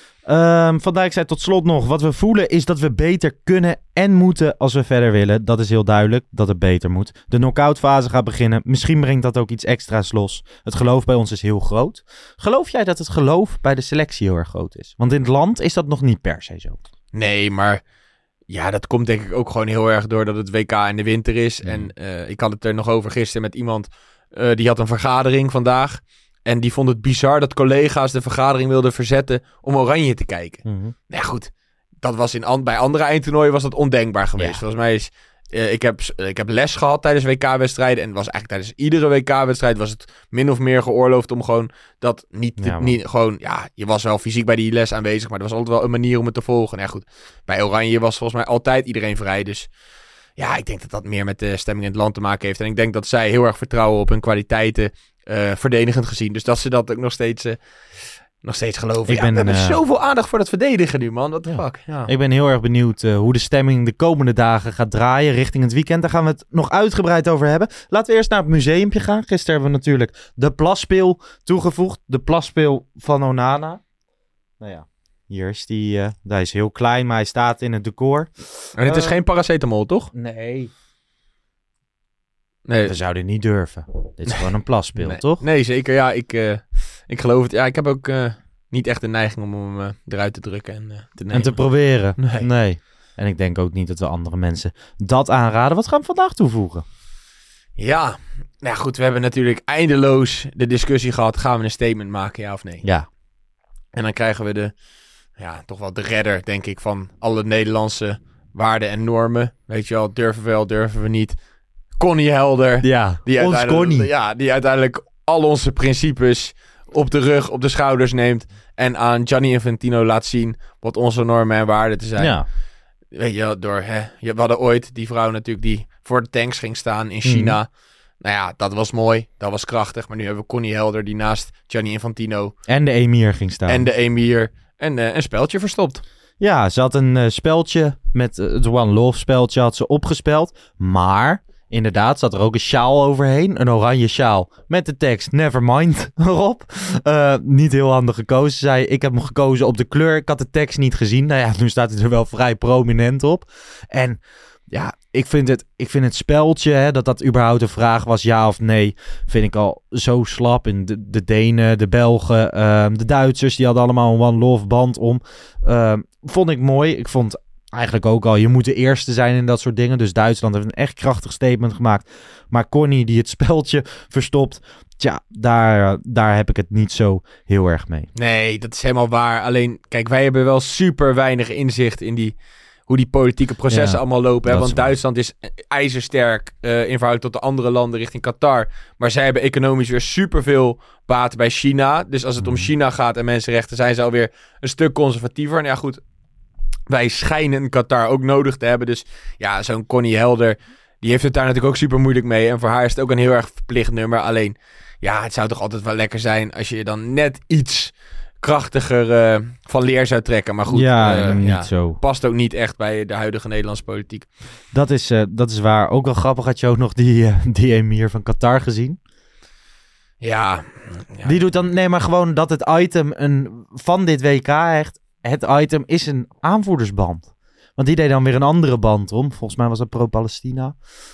Van Dijk zei tot slot nog, wat we voelen is dat we beter kunnen en moeten als we verder willen. Dat is heel duidelijk, dat het beter moet. De knock-out fase gaat beginnen. Misschien brengt dat ook iets extra's los. Het geloof bij ons is heel groot. Geloof jij dat het geloof bij de selectie heel erg groot is? Want in het land is dat nog niet per se zo.
Nee, maar ja, dat komt denk ik ook gewoon heel erg door dat het WK in de winter is. En ik had het er nog over gisteren met iemand, die had een vergadering vandaag. En die vond het bizar dat collega's de vergadering wilden verzetten om Oranje te kijken. Nou ja, goed, dat was bij andere eindtoernooien was dat ondenkbaar geweest. Volgens mij is ik heb les gehad tijdens WK-wedstrijden. En was eigenlijk tijdens iedere WK-wedstrijd was het min of meer geoorloofd om gewoon dat niet gewoon, ja, je was wel fysiek bij die les aanwezig, maar er was altijd wel een manier om het te volgen. Nou ja, goed, bij Oranje was volgens mij altijd iedereen vrij. Dus ja, ik denk dat dat meer met de stemming in het land te maken heeft. En ik denk dat zij heel erg vertrouwen op hun kwaliteiten, verdedigend gezien. Dus dat ze dat ook nog steeds geloven. We hebben zoveel aandacht voor dat verdedigen nu, man. What the fuck? Ja.
Ik ben heel erg benieuwd hoe de stemming de komende dagen gaat draaien richting het weekend. Daar gaan we het nog uitgebreid over hebben. Laten we eerst naar het museumpje gaan. Gisteren hebben we natuurlijk de plasspeel toegevoegd. De plasspeel van Onana. Nou ja, hier is die. Hij is heel klein, maar hij staat in het decor.
En het is geen paracetamol, toch?
Nee. We zouden niet durven. Dit is gewoon een plasspeel, toch?
Nee, zeker. Ja, ik geloof het. Ja, ik heb ook niet echt de neiging om hem eruit te drukken en te nemen.
En te proberen. Nee. En ik denk ook niet dat we andere mensen dat aanraden. Wat gaan we vandaag toevoegen?
Ja, nou goed. We hebben natuurlijk eindeloos de discussie gehad. Gaan we een statement maken, ja of nee?
Ja.
En dan krijgen we toch wel de redder, denk ik, van alle Nederlandse waarden en normen. Weet je wel, durven we wel, durven we niet. Connie Helder.
Ja, ons Connie.
Ja, die uiteindelijk al onze principes op de rug, op de schouders neemt. En aan Gianni Infantino laat zien wat onze normen en waarden te zijn.
Ja.
Weet je wel, we hadden ooit die vrouw natuurlijk die voor de tanks ging staan in China. Nou ja, dat was mooi. Dat was krachtig. Maar nu hebben we Connie Helder die naast Gianni Infantino
en de emir ging staan.
En de emir een speltje verstopt.
Ja, ze had een speltje met het One Love speltje had ze opgespeld. Maar inderdaad zat er ook een sjaal overheen. Een oranje sjaal met de tekst Nevermind erop. Niet heel handig gekozen. Zei, ik heb hem gekozen op de kleur. Ik had de tekst niet gezien. Nou ja, nu staat hij er wel vrij prominent op. En ja, ik vind het speltje, hè, dat überhaupt een vraag was, ja of nee, vind ik al zo slap. In de Denen, de Belgen, de Duitsers, die hadden allemaal een One Love band om. Vond ik mooi. Ik vond eigenlijk ook al, je moet de eerste zijn in dat soort dingen. Dus Duitsland heeft een echt krachtig statement gemaakt. Maar Connie die het speltje verstopt, tja, daar heb ik het niet zo heel erg mee.
Nee, dat is helemaal waar. Alleen, kijk, wij hebben wel super weinig inzicht in hoe die politieke processen allemaal lopen. Hè? Want Duitsland is ijzersterk in verhouding tot de andere landen richting Qatar. Maar zij hebben economisch weer superveel baat bij China. Dus als het om China gaat en mensenrechten, zijn ze alweer een stuk conservatiever. En ja, goed, wij schijnen Qatar ook nodig te hebben. Dus ja, zo'n Connie Helder, die heeft het daar natuurlijk ook super moeilijk mee. En voor haar is het ook een heel erg verplicht nummer. Alleen, ja, het zou toch altijd wel lekker zijn als je dan net iets krachtiger van leer zou trekken. Maar goed,
niet zo.
Past ook niet echt bij de huidige Nederlandse politiek.
Dat is waar. Ook wel grappig, had je ook nog die emir van Qatar gezien?
Ja.
Die doet dan, nee, maar gewoon dat het item van dit WK echt, het item is een aanvoerdersband. Want die deed dan weer een andere band om. Volgens mij was dat pro-Palestina.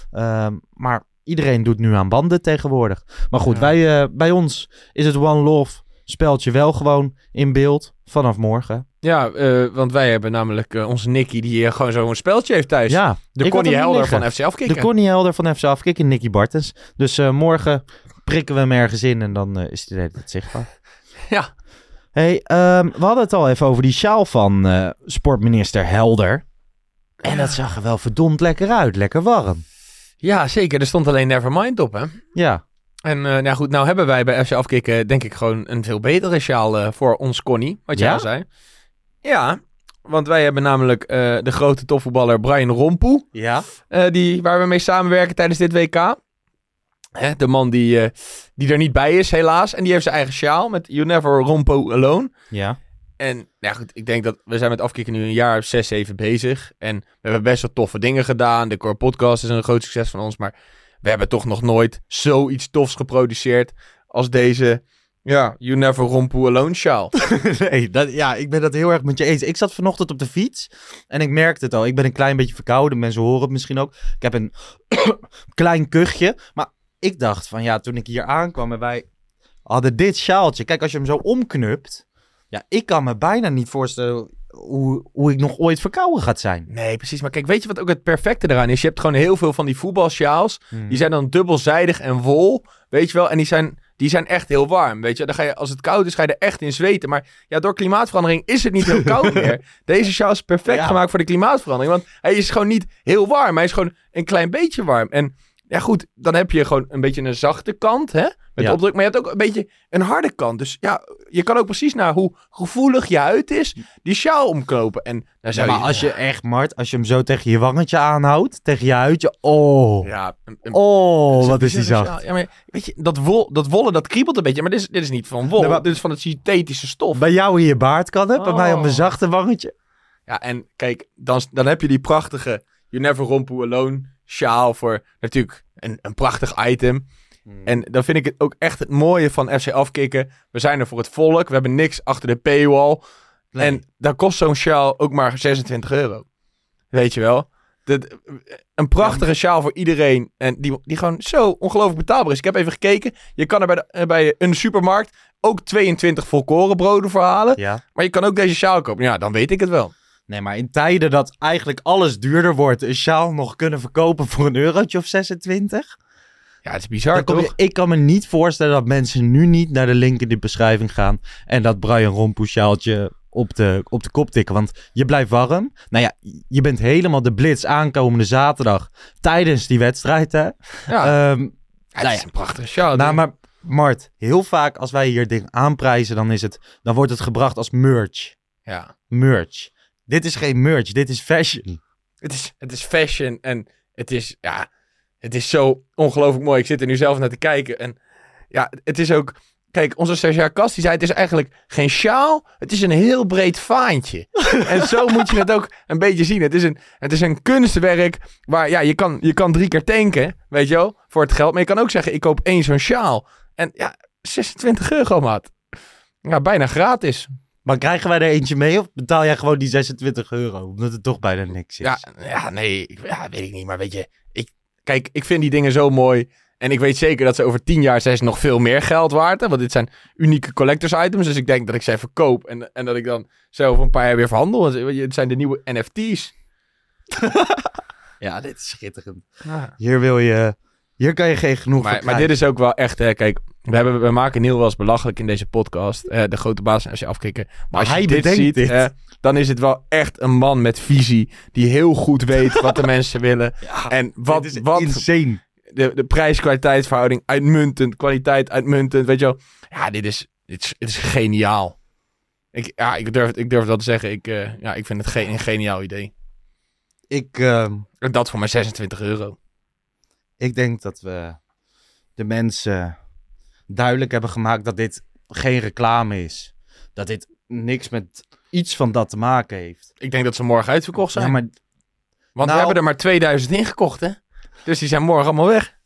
Maar iedereen doet nu aan banden tegenwoordig. Maar goed, bij ons is het One Love speltje wel gewoon in beeld vanaf morgen.
Ja, want wij hebben namelijk onze Nicky die gewoon zo'n speltje heeft thuis.
Ja,
de Connie Helder van FC Afkikken.
De Connie Helder van FC Afkikken, Nicky Bartens. Dus morgen prikken we hem ergens in en dan is het zichtbaar.
Ja.
Hey, we hadden het al even over die sjaal van sportminister Helder. En dat zag er wel verdomd lekker uit. Lekker warm.
Ja, zeker. Er stond alleen Nevermind op, hè?
Ja.
En nou hebben wij bij FC Afkikken denk ik gewoon een veel betere sjaal voor ons Connie, wat jij al zei. Ja, want wij hebben namelijk de grote topvoetballer Brian Rompoe, waar we mee samenwerken tijdens dit WK. De man die er niet bij is, helaas. En die heeft zijn eigen sjaal met You Never Rompoe Alone.
Ja.
En ja, goed, ik denk dat we zijn met Afkikken nu een jaar of 6, 7 bezig. En we hebben best wel toffe dingen gedaan. De Core Podcast is een groot succes van ons, maar we hebben toch nog nooit zoiets tofs geproduceerd als deze, You Never Rompoe Alone sjaal.
Nee, ik ben dat heel erg met je eens. Ik zat vanochtend op de fiets en ik merkte het al. Ik ben een klein beetje verkouden. Mensen horen het misschien ook. Ik heb een klein kuchje. Maar ik dacht van toen ik hier aankwam en wij hadden dit sjaaltje. Kijk, als je hem zo omknupt. Ja, ik kan me bijna niet voorstellen hoe ik nog ooit verkouden gaat zijn.
Nee, precies. Maar kijk, weet je wat ook het perfecte eraan is? Je hebt gewoon heel veel van die voetbalsjaals. Die zijn dan dubbelzijdig en wol, weet je wel. En die zijn echt heel warm, weet je. Dan ga je, als het koud is, ga je er echt in zweten. Maar ja, door klimaatverandering is het niet heel koud meer. Deze sjaal is perfect gemaakt voor de klimaatverandering. Want hij is gewoon niet heel warm. Hij is gewoon een klein beetje warm. En ja goed, dan heb je gewoon een beetje een zachte kant, hè? Met opdruk. Maar je hebt ook een beetje een harde kant. Dus ja, je kan ook precies naar hoe gevoelig je huid is, die sjaal omknopen. En dan zou
maar als je echt, Mart, als je hem zo tegen je wangetje aanhoudt, tegen je huidje, wat is die zacht.
Ja, maar weet je, dat wollen, dat kriebelt een beetje. Maar dit is niet van wol, nee, dit is van het synthetische stof.
Bij jou in je baard kan het, bij mij op mijn zachte wangetje.
Ja, en kijk, dan heb je die prachtige You Never Rompoe Alone sjaal voor natuurlijk een prachtig item. En dan vind ik het ook echt het mooie van FC Afkikken. We zijn er voor het volk. We hebben niks achter de paywall. Nee. En dan kost zo'n sjaal ook maar €26. Weet je wel? Een prachtige sjaal voor iedereen. En die gewoon zo ongelooflijk betaalbaar is. Ik heb even gekeken. Je kan er bij een supermarkt ook 22 volkorenbroden voor halen. Ja. Maar je kan ook deze sjaal kopen. Ja, dan weet ik het wel.
Nee, maar in tijden dat eigenlijk alles duurder wordt, een sjaal nog kunnen verkopen voor €1 of 26?
Ja, het is bizar, toch?
Ik kan me niet voorstellen dat mensen nu niet naar de link in de beschrijving gaan en dat Brian Rompu sjaaltje op de kop tikken. Want je blijft warm. Nou ja, je bent helemaal de blitz aankomende zaterdag tijdens die wedstrijd, hè?
Ja, het is een prachtige sjaal.
Nou, maar Mart, heel vaak als wij hier dingen aanprijzen, dan wordt het gebracht als merch.
Ja.
Merch. Dit is geen merch, dit is fashion.
Het is fashion en het is zo ongelooflijk mooi. Ik zit er nu zelf naar te kijken en ja, het is ook... Kijk, onze Sergio Kast die zei, het is eigenlijk geen sjaal, het is een heel breed vaantje. En zo moet je het ook een beetje zien. Het is een kunstwerk waar, ja, je kan 3 keer tanken, weet je wel, voor het geld. Maar je kan ook zeggen, ik koop 1 zo'n sjaal. En ja, €26, maat. Ja, bijna gratis.
Maar krijgen wij er eentje mee of betaal jij gewoon die €26? Omdat het toch bijna niks is.
Ja, nee, weet ik niet. Maar weet je, ik vind die dingen zo mooi. En ik weet zeker dat ze over 10 jaar zijn ze nog veel meer geld waard. Hè? Want dit zijn unieke collectors items. Dus ik denk dat ik ze even koop. En dat ik dan zo over een paar jaar weer verhandel. Want het zijn de nieuwe NFT's.
Ja, dit is schitterend.
Ja.
Hier kan je geen genoeg van krijgen.
Maar dit is ook wel echt... Kijk, we maken Neil wel eens belachelijk in deze podcast. De grote baas als je afkikken. Maar als je dit ziet, dan is het wel echt een man met visie. Die heel goed weet wat de mensen willen. Ja, en wat
insane.
De prijs-kwaliteitsverhouding uitmuntend. Kwaliteit uitmuntend. Weet je wel. Ja, dit is geniaal. Ik durf wel te zeggen. Ik vind het een geniaal idee. Dat voor maar €26.
Ik denk dat we de mensen duidelijk hebben gemaakt dat dit geen reclame is. Dat dit niks met iets van dat te maken heeft.
Ik denk dat ze morgen uitverkocht zijn.
Ja, maar...
Want we hebben er maar 2000 ingekocht, hè? Dus die zijn morgen allemaal weg.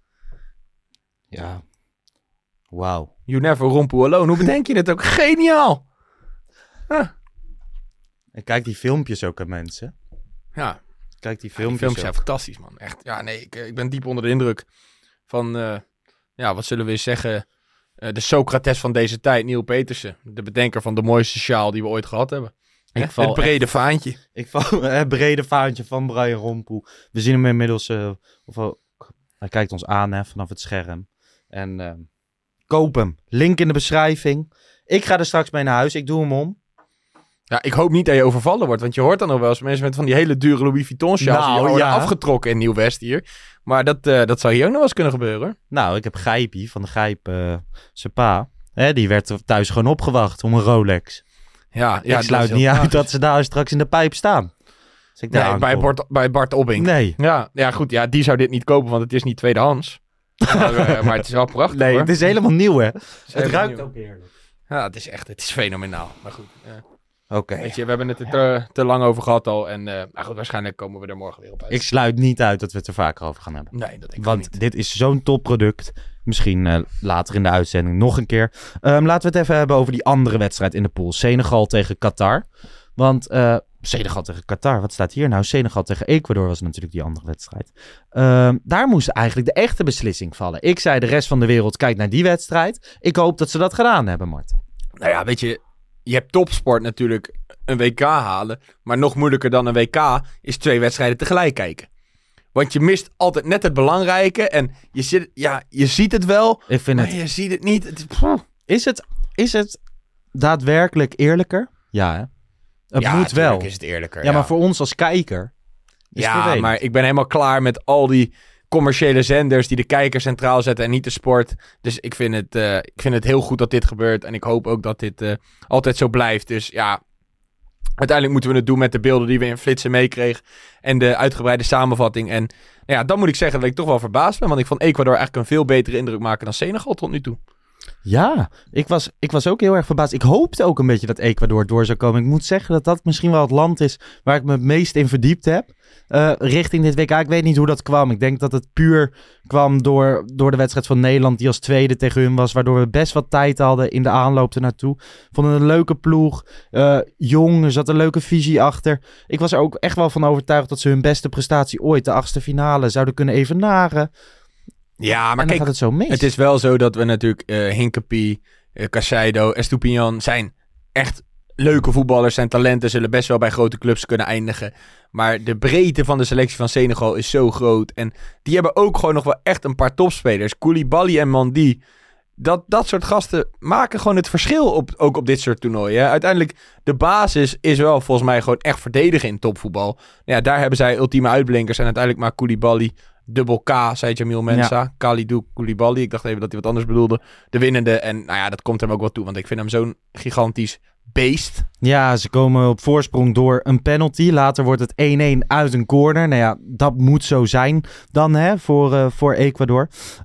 Ja. Wauw.
You never Rompu alone. Hoe bedenk je dit ook? Geniaal! Huh.
En kijk die filmpjes ook aan mensen.
Ja.
Kijk die
filmpjes. Die filmpjes zijn fantastisch, man. Echt. Ja, nee, ik ben diep onder de indruk van... wat zullen we eens zeggen... de Socrates van deze tijd, Neil Petersen. De bedenker van de mooiste sjaal die we ooit gehad hebben. Het brede vaantje.
Het brede vaantje van Brian Rompu. We zien hem inmiddels... hij kijkt ons aan vanaf het scherm. En koop hem. Link in de beschrijving. Ik ga er straks mee naar huis. Ik doe hem om.
Ja, ik hoop niet dat je overvallen wordt. Want je hoort dan nog wel eens mensen met van die hele dure Louis Vuitton sjaals die worden afgetrokken in Nieuw-West hier. Maar dat zou hier ook nog wel eens kunnen gebeuren, hoor.
Nou, ik heb Gijpie van de Gijp, zijn pa. Die werd thuis gewoon opgewacht om een Rolex.
Ja,
ik sluit niet uit dat ze daar straks in de pijp staan. Dus ik
bij Bart Obbink.
Nee.
Ja, goed. Ja, die zou dit niet kopen, want het is niet tweedehands. maar het is wel prachtig,
nee,
hoor.
Het is helemaal nieuw, hè? Het ruikt ook heerlijk.
Ja, het is fenomenaal. Maar goed.
Oké.
Weet je, we hebben het er te lang over gehad al. En goed, waarschijnlijk komen we er morgen weer op uit.
Ik sluit niet uit dat we het er vaker over gaan hebben.
Nee, dat denk ik
Want
niet.
Dit is zo'n topproduct. Misschien later in de uitzending nog een keer. Laten we het even hebben over die andere wedstrijd in de pool. Senegal tegen Qatar. Want Senegal tegen Qatar, wat staat hier nou? Senegal tegen Ecuador was natuurlijk die andere wedstrijd. Daar moest eigenlijk de echte beslissing vallen. Ik zei, de rest van de wereld kijkt naar die wedstrijd. Ik hoop dat ze dat gedaan hebben, Mart.
Nou ja, weet je, je hebt topsport natuurlijk een WK halen. Maar nog moeilijker dan een WK is 2 wedstrijden tegelijk kijken. Want je mist altijd net het belangrijke. En je ziet het wel, maar je ziet het niet.
Is het daadwerkelijk eerlijker? Ja, hè? Het moet wel.
Is het eerlijker.
Ja, maar voor ons als kijker is het vervelend.
Maar ik ben helemaal klaar met al die commerciële zenders die de kijker centraal zetten en niet de sport. Dus ik vind het heel goed dat dit gebeurt. En ik hoop ook dat dit altijd zo blijft. Dus ja, uiteindelijk moeten we het doen met de beelden die we in Flitsen meekregen. En de uitgebreide samenvatting. En dan moet ik zeggen dat ik toch wel verbaasd ben. Want ik vond Ecuador eigenlijk een veel betere indruk maken dan Senegal tot nu toe.
Ja, ik was ook heel erg verbaasd. Ik hoopte ook een beetje dat Ecuador door zou komen. Ik moet zeggen dat dat misschien wel het land is waar ik me het meest in verdiept heb. Richting dit WK. Ik weet niet hoe dat kwam. Ik denk dat het puur kwam door de wedstrijd van Nederland die als tweede tegen hun was. Waardoor we best wat tijd hadden in de aanloop ernaartoe. Vonden het een leuke ploeg. Jong, er zat een leuke visie achter. Ik was er ook echt wel van overtuigd dat ze hun beste prestatie ooit, de 8e finale, zouden kunnen evenaren.
Ja, maar kijk,
gaat het zo mis.
Het is wel zo dat we natuurlijk Hinkepie, Caicedo, Estupiñán zijn echt leuke voetballers, zijn talenten, zullen best wel bij grote clubs kunnen eindigen. Maar de breedte van de selectie van Senegal is zo groot. En die hebben ook gewoon nog wel echt een paar topspelers. Koulibaly en Mendy. Dat soort gasten maken gewoon het verschil ook op dit soort toernooien. Hè. Uiteindelijk, de basis is wel volgens mij gewoon echt verdedigen in topvoetbal. Ja, daar hebben zij ultieme uitblinkers. En uiteindelijk maar Koulibaly, dubbel K, zei Jamil Mensah. Ja. Kalidou Koulibaly. Ik dacht even dat hij wat anders bedoelde. De winnende. En nou ja, dat komt hem ook wel toe. Want ik vind hem zo'n gigantisch beest.
Ja, ze komen op voorsprong door een penalty. Later wordt het 1-1 uit een corner. Nou ja, dat moet zo zijn dan voor Ecuador.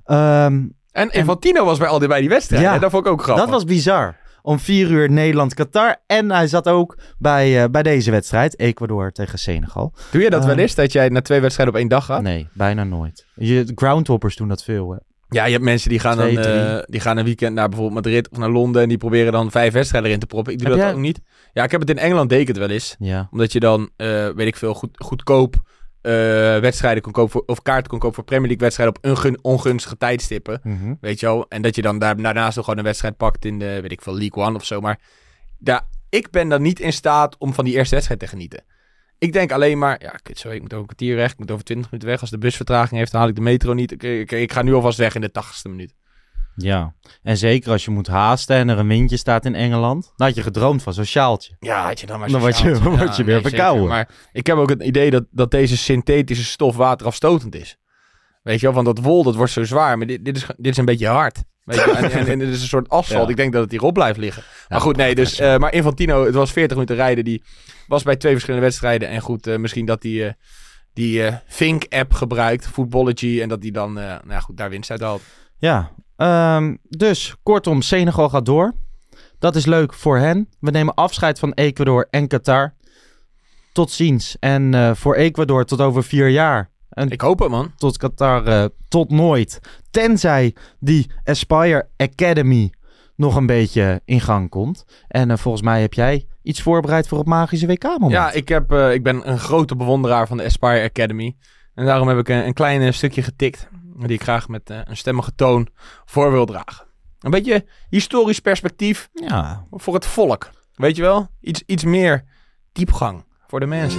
En Infantino was bij die wedstrijden. Ja, dat vond ik ook grappig.
Dat was bizar. Om 4 uur Nederland-Qatar. En hij zat ook bij deze wedstrijd. Ecuador tegen Senegal.
Doe je dat wel eens? Dat jij naar 2 wedstrijden op 1 dag gaat?
Nee, bijna nooit. Groundhoppers doen dat veel. Hè.
Ja, je hebt mensen die gaan die gaan een weekend naar bijvoorbeeld Madrid of naar Londen. En die proberen dan 5 wedstrijden erin te proppen. Ik doe dat ook niet. Ja, ik heb het in Engeland deed ik het wel eens. Ja. Omdat je dan, weet ik veel, goedkoop wedstrijden kon kopen of kaarten kon kopen voor Premier League wedstrijden op ongunstige tijdstippen. Mm-hmm. Weet je wel? En dat je dan daarnaast nog gewoon een wedstrijd pakt in de, weet ik veel, League One of zo. Maar ik ben dan niet in staat om van die eerste wedstrijd te genieten. Ik denk alleen maar, ik moet over een kwartier weg, ik moet over 20 minuten weg. Als de bus vertraging heeft, dan haal ik de metro niet. Ik ga nu alvast weg in de 80ste minuut.
Ja, en zeker als je moet haasten en er een windje staat in Engeland. Dan had je gedroomd van zo'n sjaaltje.
Ja, had je dan maar
zo'n sjaaltje. Dan word je weer verkouden.
Maar ik heb ook het idee dat deze synthetische stof waterafstotend is. Weet je wel, van dat wol, dat wordt zo zwaar. Maar dit is een beetje hard. Weet je? En dit is een soort asfalt. Ja. Ik denk dat het hierop blijft liggen. Maar goed, nee, dus... maar Infantino, het was 40 minuten rijden. Die was bij 2 verschillende wedstrijden. En goed, misschien dat die Fink-app gebruikt, Footballogy. En dat die dan, daar winst uit haalt.
Ja, dus kortom, Senegal gaat door. Dat is leuk voor hen. We nemen afscheid van Ecuador en Qatar. Tot ziens. En voor Ecuador tot over 4 jaar. En
ik hoop het, man.
Tot Qatar, tot nooit. Tenzij die Aspire Academy nog een beetje in gang komt. En volgens mij heb jij iets voorbereid voor het magische WK-moment.
Ja, ik ben een grote bewonderaar van de Aspire Academy. En daarom heb ik een klein stukje getikt. Die ik graag met een stemmige toon voor wil dragen. Een beetje historisch perspectief voor het volk. Weet je wel? Iets meer diepgang voor de mensen.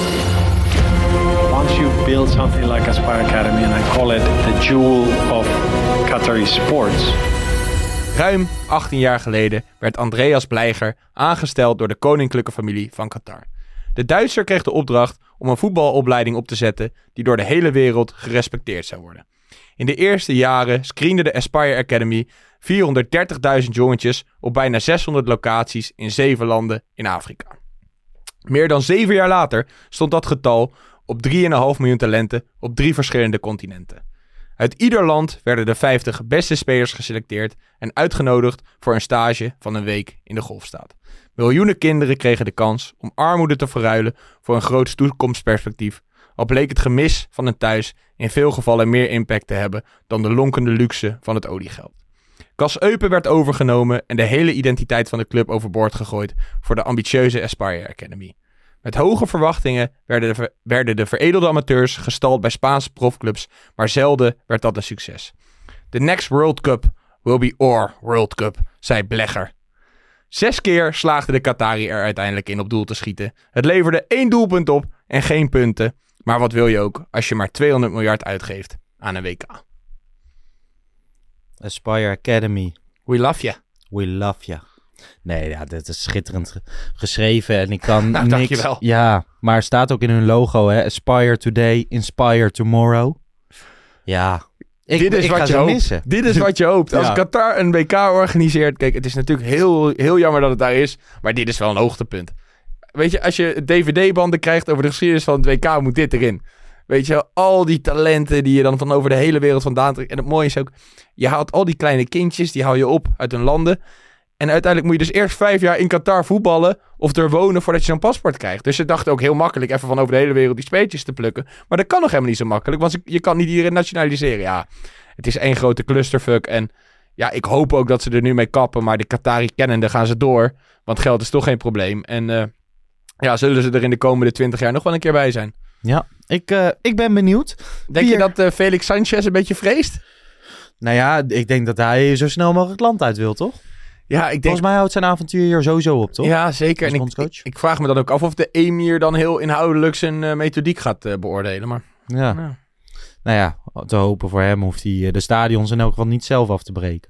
Once you build something like Aspire Academy, and I call it the jewel of Qatari sports.
Ruim 18 jaar geleden werd Andreas Blijger aangesteld door de koninklijke familie van Qatar. De Duitser kreeg de opdracht om een voetbalopleiding op te zetten die door de hele wereld gerespecteerd zou worden. In de eerste jaren screende de Aspire Academy 430.000 jongetjes op bijna 600 locaties in 7 landen in Afrika. Meer dan 7 jaar later stond dat getal op 3,5 miljoen talenten op 3 verschillende continenten. Uit ieder land werden de 50 beste spelers geselecteerd en uitgenodigd voor een stage van een week in de Golfstaat. Miljoenen kinderen kregen de kans om armoede te verruilen voor een groot toekomstperspectief, al bleek het gemis van een thuis in veel gevallen meer impact te hebben dan de lonkende luxe van het oliegeld. Cas Eupen werd overgenomen en de hele identiteit van de club overboord gegooid voor de ambitieuze Aspire Academy. Met hoge verwachtingen werden de veredelde amateurs gestald bij Spaanse profclubs, maar zelden werd dat een succes. The next World Cup will be our World Cup, zei Blecher. 6 keer slaagde de Qatari er uiteindelijk in op doel te schieten. Het leverde 1 doelpunt op en geen punten. Maar wat wil je ook als je maar 200 miljard uitgeeft aan een WK?
Aspire Academy.
We love you.
We love you. Nee, ja, dit is schitterend geschreven en ik kan
nou,
niks...
Dankjewel.
Ja, maar er staat ook in hun logo, hè. Aspire today, inspire tomorrow. Ja,
dit is wat je hoopt. Dit is wat je hoopt. Als Qatar een WK organiseert... Kijk, het is natuurlijk heel jammer dat het daar is, maar dit is wel een hoogtepunt. Weet je, als je DVD-banden krijgt over de geschiedenis van het WK, moet dit erin. Weet je, al die talenten die je dan van over de hele wereld vandaan trekt. En het mooie is ook, je haalt al die kleine kindjes, die haal je op uit hun landen. En uiteindelijk moet je dus eerst 5 jaar in Qatar voetballen of er wonen voordat je zo'n paspoort krijgt. Dus ze dachten ook heel makkelijk even van over de hele wereld die speetjes te plukken. Maar dat kan nog helemaal niet zo makkelijk, want je kan niet iedereen nationaliseren. Ja, het is één grote clusterfuck. En ja, ik hoop ook dat ze er nu mee kappen, maar de Qatari kennende gaan ze door. Want geld is toch geen probleem. En zullen ze er in de komende 20 jaar nog wel een keer bij zijn.
Ja, ik ben benieuwd.
Denk je dat Felix Sanchez een beetje vreest?
Nou ja, ik denk dat hij zo snel mogelijk land uit wil, toch?
Ja, ik denk...
Volgens mij houdt zijn avontuur hier sowieso op, toch?
Ja, zeker. En ik vraag me dan ook af of de emir dan heel inhoudelijk zijn methodiek gaat beoordelen. Maar,
ja. Nou ja, te hopen voor hem hoeft hij de stadions in elk geval niet zelf af te breken.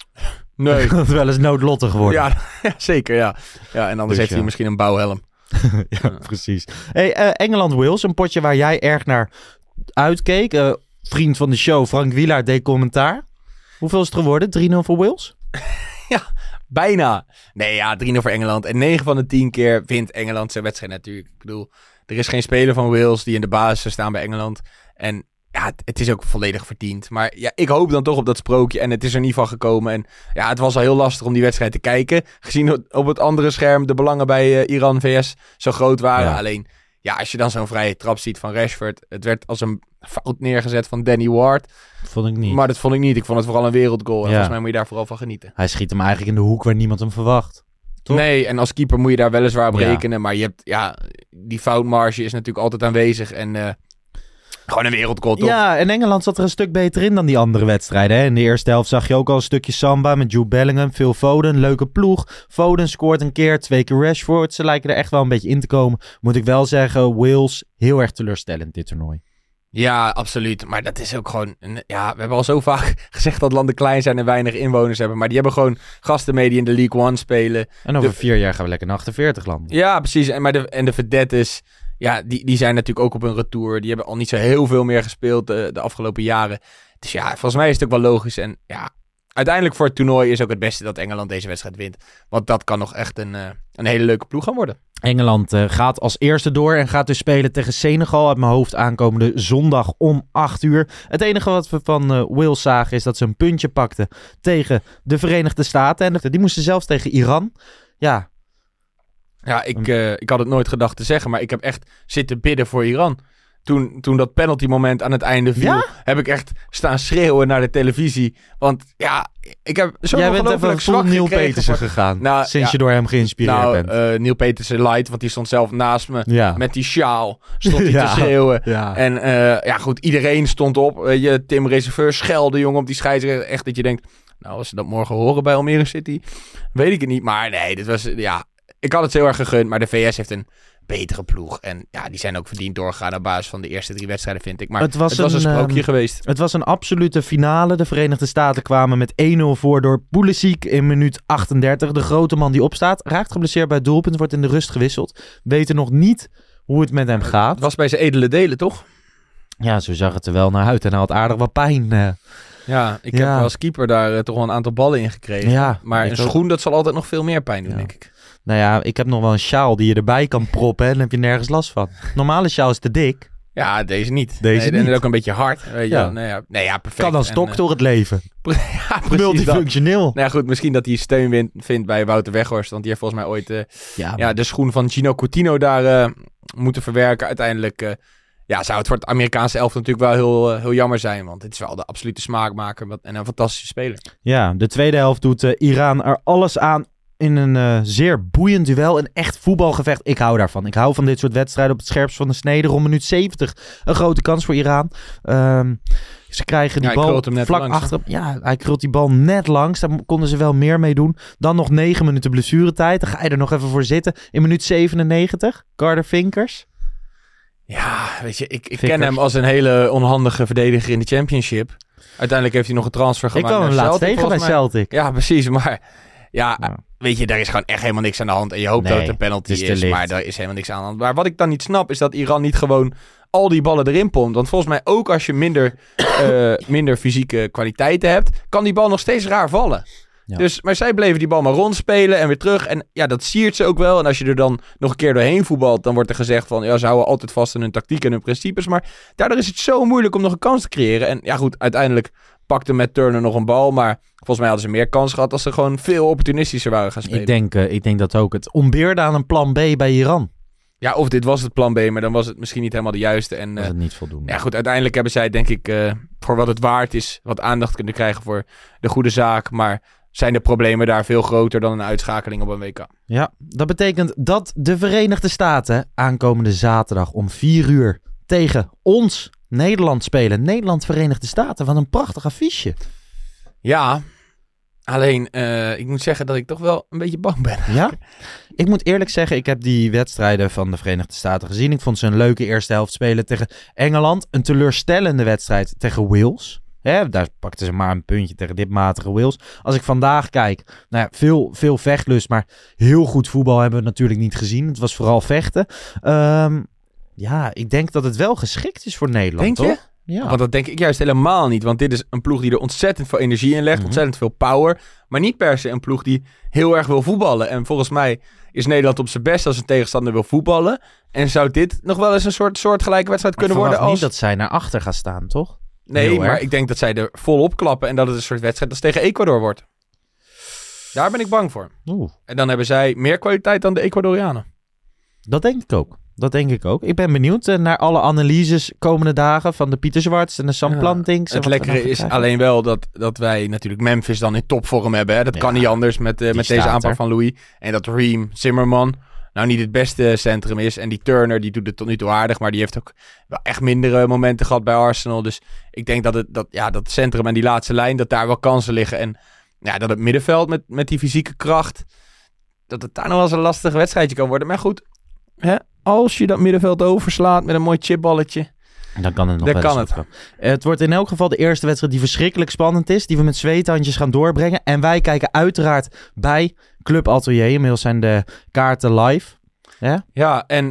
Nee.
Dat is wel eens noodlottig worden.
Ja, zeker, ja. Ja, en anders heeft hij misschien een bouwhelm.
Ja, precies. Hey, Engeland-Wales, een potje waar jij erg naar uitkeek. Vriend van de show, Frank Wielaert, deed commentaar. Hoeveel is het geworden? 3-0 voor Wales?
Ja, bijna. Nee, ja, 3-0 voor Engeland. En 9 van de 10 keer wint Engeland zijn wedstrijd natuurlijk. Ik bedoel, er is geen speler van Wales die in de basis staan bij Engeland. En ja, het is ook volledig verdiend. Maar ja, ik hoop dan toch op dat sprookje. En het is er niet van gekomen. En ja, het was al heel lastig om die wedstrijd te kijken. Gezien op het andere scherm de belangen bij Iran-VS zo groot waren. Ja. Alleen, ja, als je dan zo'n vrije trap ziet van Rashford. Het werd als een fout neergezet van Danny Ward.
Vond ik niet.
Maar dat vond ik niet. Ik vond het vooral een wereldgoal. En volgens mij moet je daar vooral van genieten.
Hij schiet hem eigenlijk in de hoek waar niemand hem verwacht. Toch?
Nee, en als keeper moet je daar weliswaar op rekenen. Maar je hebt, die foutmarge is natuurlijk altijd aanwezig. En gewoon een wereldgoal, toch?
Ja, en Engeland zat er een stuk beter in dan die andere wedstrijden. Hè? In de eerste helft zag je ook al een stukje samba met Jude Bellingham, Phil Foden, leuke ploeg. Foden scoort een keer, 2 keer Rashford. Ze lijken er echt wel een beetje in te komen. Moet ik wel zeggen, Wales heel erg teleurstellend dit toernooi.
Ja, absoluut. Maar dat is ook gewoon... Ja, we hebben al zo vaak gezegd dat landen klein zijn en weinig inwoners hebben. Maar die hebben gewoon gasten mee die in de League One spelen.
En over 4 jaar gaan we lekker naar 48 landen.
Ja, precies. En de vedettes, ja, die zijn natuurlijk ook op een retour. Die hebben al niet zo heel veel meer gespeeld de afgelopen jaren. Dus ja, volgens mij is het ook wel logisch. En ja, uiteindelijk voor het toernooi is ook het beste dat Engeland deze wedstrijd wint. Want dat kan nog echt een hele leuke ploeg gaan worden.
Engeland gaat als eerste door en gaat dus spelen tegen Senegal uit mijn hoofd aankomende zondag om 8 uur. Het enige wat we van Wales zagen is dat ze een puntje pakten tegen de Verenigde Staten. En die moesten zelfs tegen Iran. Ja,
ik had het nooit gedacht te zeggen, maar ik heb echt zitten bidden voor Iran. Toen dat penalty moment aan het einde viel, heb ik echt staan schreeuwen naar de televisie. Want ja, ik heb zo ongelooflijk zwak
Neil Petersen gegaan, sinds je door hem geïnspireerd bent.
Neil Petersen light, want die stond zelf naast me met die sjaal. Stond hij te schreeuwen. Ja. En goed, iedereen stond op. Tim Reserveur schelde, jongen, op die scheidsrechter. Echt dat je denkt, nou, als ze dat morgen horen bij Almere City, weet ik het niet. Maar nee, dit was, ik had het heel erg gegund, maar de VS heeft een betere ploeg. En ja, die zijn ook verdiend doorgegaan op basis van de eerste 3 wedstrijden, vind ik. Maar het was een sprookje geweest.
Het was een absolute finale. De Verenigde Staten kwamen met 1-0 voor door Pulisic in minuut 38. De grote man die opstaat, raakt geblesseerd bij het doelpunt, wordt in de rust gewisseld. Weten nog niet hoe het met hem gaat. Het
was bij zijn edele delen, toch?
Ja, zo zag het er wel naar uit. En hij had aardig wat pijn.
Ja, ik heb als keeper daar toch wel een aantal ballen in gekregen. Ja, maar een schoen, dat zal altijd nog veel meer pijn doen, denk ik.
Nou ja, ik heb nog wel een sjaal die je erbij kan proppen en dan heb je nergens last van. Normale sjaal is te dik.
Ja, deze niet.
Deze niet.
En ook een beetje hard. Weet je wel. Nee, ja, perfect.
Kan dan stok door het leven.
Ja, precies.
Multifunctioneel.
Nou ja, goed, misschien dat hij steun vindt bij Wouter Weghorst. Want die heeft volgens mij ooit de schoen van Gino Coutinho daar moeten verwerken. Uiteindelijk zou het voor het Amerikaanse elftal natuurlijk wel heel jammer zijn. Want het is wel de absolute smaakmaker en een fantastische speler.
Ja, de tweede helft doet Iran er alles aan in een zeer boeiend duel. Een echt voetbalgevecht. Ik hou daarvan. Ik hou van dit soort wedstrijden op het scherpst van de snede. Rond minuut 70 een grote kans voor Iran. Ze krijgen die bal vlak langs, achter. Ja, hij krult die bal net langs. Daar konden ze wel meer mee doen. Dan nog 9 minuten blessuretijd. Dan ga je er nog even voor zitten. In minuut 97. Carter Vinkers.
Ja, weet je, ik ken hem als een hele onhandige verdediger in de Championship. Uiteindelijk heeft hij nog een transfer gemaakt.
Ik kwam hem laatst tegen bij Celtic.
Ja, precies. Maar weet je, daar is gewoon echt helemaal niks aan de hand. En je hoopt dat het een penalty is, maar daar is helemaal niks aan de hand. Maar wat ik dan niet snap, is dat Iran niet gewoon al die ballen erin pompt. Want volgens mij ook als je minder fysieke kwaliteiten hebt, kan die bal nog steeds raar vallen. Ja. Dus, maar zij bleven die bal maar rondspelen en weer terug. En ja, dat siert ze ook wel. En als je er dan nog een keer doorheen voetbalt, dan wordt er gezegd van, ja, ze houden altijd vast aan hun tactiek en hun principes. Maar daardoor is het zo moeilijk om nog een kans te creëren. En ja goed, uiteindelijk pakte Matt Turner nog een bal. Maar volgens mij hadden ze meer kans gehad als ze gewoon veel opportunistischer waren gaan spelen.
Ik denk dat ook. Het ontbeerde aan een plan B bij Iran.
Ja, of dit was het plan B, maar dan was het misschien niet helemaal de juiste. En
was het niet voldoende.
Ja goed, uiteindelijk hebben zij denk ik voor wat het waard is, wat aandacht kunnen krijgen voor de goede zaak. Maar zijn de problemen daar veel groter dan een uitschakeling op een WK.
Ja, dat betekent dat de Verenigde Staten aankomende zaterdag om 4 uur tegen ons Nederland spelen. Nederland, Verenigde Staten, wat een prachtig affiche.
Ja, Alleen, ik moet zeggen dat ik toch wel een beetje bang ben.
Ja? Ik moet eerlijk zeggen, ik heb die wedstrijden van de Verenigde Staten gezien. Ik vond ze een leuke eerste helft spelen tegen Engeland. Een teleurstellende wedstrijd tegen Wales. Daar pakten ze maar een puntje tegen dit matige Wales. Als ik vandaag kijk, veel vechtlust, maar heel goed voetbal hebben we natuurlijk niet gezien. Het was vooral vechten. Ik denk dat het wel geschikt is voor Nederland,
denk je?
Toch? Ja.
Want dat denk ik juist helemaal niet. Want dit is een ploeg die er ontzettend veel energie in legt. Ontzettend veel power. Maar niet per se een ploeg die heel erg wil voetballen. En volgens mij is Nederland op zijn best als een tegenstander wil voetballen. En zou dit nog wel eens een soortgelijke wedstrijd kunnen worden als...
niet dat zij naar achter gaan staan, toch?
Nee, maar ik denk dat zij er volop klappen. En dat het een soort wedstrijd als tegen Ecuador wordt. Daar ben ik bang voor. En dan hebben zij meer kwaliteit dan de Ecuadorianen.
Dat denk ik ook. Ik ben benieuwd naar alle analyses komende dagen van de Pieter Zwarts en de Sam Plantings.
Het lekkere is alleen wel dat wij natuurlijk Memphis dan in topvorm hebben. Hè? Dat kan niet anders met deze aanpak van Louis. En dat Reem Zimmerman nou niet het beste centrum is. En die Turner die doet het tot nu toe aardig. Maar die heeft ook wel echt mindere momenten gehad bij Arsenal. Dus ik denk dat centrum en die laatste lijn, dat daar wel kansen liggen. En dat het middenveld met die fysieke kracht, dat het daar nog wel eens een lastig wedstrijdje kan worden. Maar goed, als je dat middenveld overslaat met een mooi chipballetje,
dan kan het nog wel eens. Het wordt in elk geval de eerste wedstrijd die verschrikkelijk spannend is. Die we met zweethandjes gaan doorbrengen. En wij kijken uiteraard bij Club Atelier. Inmiddels zijn de kaarten live.
Ja, en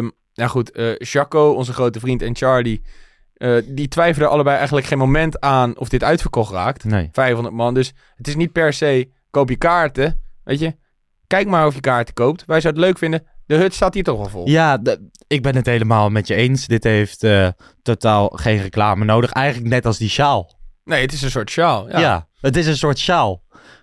Jacco, onze grote vriend, en Charlie, die twijfelen allebei eigenlijk geen moment aan of dit uitverkocht raakt.
Nee.
500 man. Dus het is niet per se, koop je kaarten. Weet je, kijk maar of je kaarten koopt. Wij zouden het leuk vinden. De hut staat hier toch wel vol.
Ja, ik ben het helemaal met je eens. Dit heeft totaal geen reclame nodig. Eigenlijk net als die sjaal.
Nee, het is een soort sjaal.
Ja, het is een soort sjaal.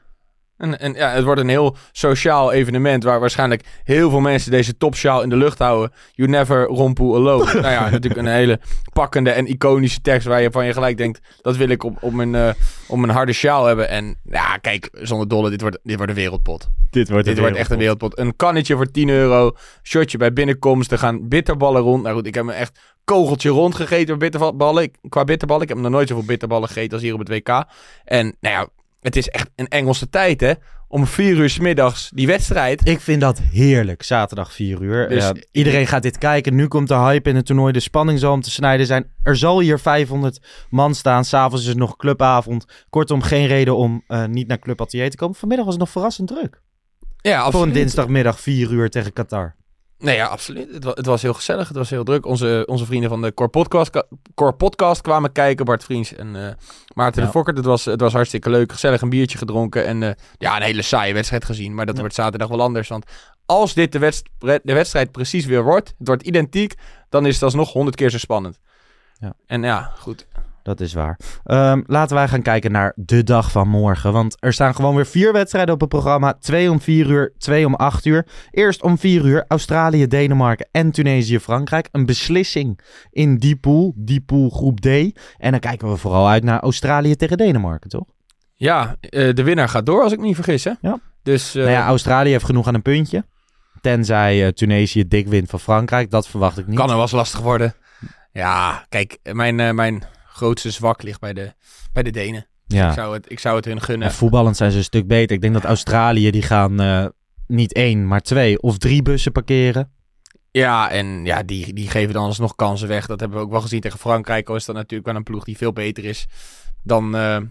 En het wordt een heel sociaal evenement waar waarschijnlijk heel veel mensen deze topsjaal in de lucht houden. You never rompoe alone. Nou ja, natuurlijk een hele pakkende en iconische tekst waar je van je gelijk denkt, dat wil ik om een harde sjaal hebben. En ja, kijk, zonder dolle, dit wordt een wereldpot. Dit wordt echt een wereldpot. Een kannetje voor €10. Shotje bij binnenkomst. Er gaan bitterballen rond. Nou goed, ik heb me echt kogeltje rondgegeten door bitterballen. Qua bitterballen. Ik heb nog nooit zoveel bitterballen gegeten als hier op het WK. En nou ja, het is echt een Engelse tijd, hè? Om 4 uur 's middags die wedstrijd.
Ik vind dat heerlijk, zaterdag 4 uur. Dus iedereen gaat dit kijken. Nu komt de hype in het toernooi. De spanning zal om te snijden zijn. Er zal hier 500 man staan. S'avonds is het nog clubavond. Kortom, geen reden om niet naar Club Atelier te komen. Vanmiddag was het nog verrassend druk.
Ja, absoluut.
Voor een dinsdagmiddag 4 uur tegen Qatar.
Nee, ja, absoluut. Het was heel gezellig. Het was heel druk. Onze vrienden van de Core Podcast kwamen kijken. Bart Vriends en Maarten de Fokker. Het was hartstikke leuk. Gezellig een biertje gedronken. En een hele saaie wedstrijd gezien. Maar dat wordt zaterdag wel anders. Want als dit de wedstrijd precies weer wordt, het wordt identiek, dan is het alsnog 100 keer zo spannend. Ja. En ja, goed.
Dat is waar. Laten wij gaan kijken naar de dag van morgen. Want er staan gewoon weer 4 wedstrijden op het programma. 2 om 4 uur, 2 om 8 uur. Eerst om 4 uur Australië, Denemarken en Tunesië, Frankrijk. Een beslissing in die pool groep D. En dan kijken we vooral uit naar Australië tegen Denemarken, toch?
Ja, de winnaar gaat door als ik me niet vergis, hè?
Ja.
Dus,
Australië heeft genoeg aan een puntje. Tenzij Tunesië dik wint van Frankrijk. Dat verwacht ik niet.
Kan er wel eens lastig worden. Ja, kijk, mijn grootste zwak ligt bij de Denen. Ja. Ik zou het hun gunnen.
En voetballend zijn ze een stuk beter. Ik denk dat Australië, die gaan niet 1, maar 2 of 3 bussen parkeren.
Ja, en ja, die geven dan alsnog kansen weg. Dat hebben we ook wel gezien tegen Frankrijk. Al is dat natuurlijk wel een ploeg die veel beter is dan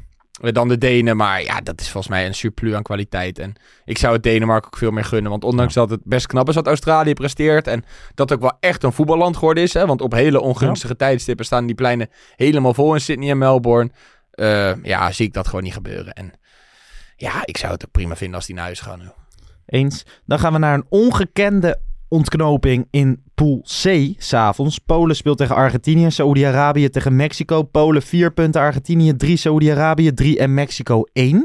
de Denen. Maar ja, dat is volgens mij een surplus aan kwaliteit. En ik zou het Denemarken ook veel meer gunnen. Want ondanks dat het best knap is wat Australië presteert. En dat ook wel echt een voetballand geworden is. Hè, want op hele ongunstige tijdstippen staan die pleinen helemaal vol in Sydney en Melbourne. Zie ik dat gewoon niet gebeuren. En ja, ik zou het ook prima vinden als die naar huis gaan nu.
Eens. Dan gaan we naar een ongekende ontknoping in Pool C 'savonds. Polen speelt tegen Argentinië, Saoedi-Arabië tegen Mexico. Polen 4 punten, Argentinië 3, Saoedi-Arabië 3 en Mexico 1.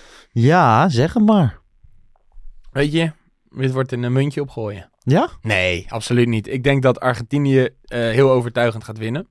Ja, zeg het maar.
Weet je, dit wordt een muntje opgooien.
Ja?
Nee, absoluut niet. Ik denk dat Argentinië heel overtuigend gaat winnen.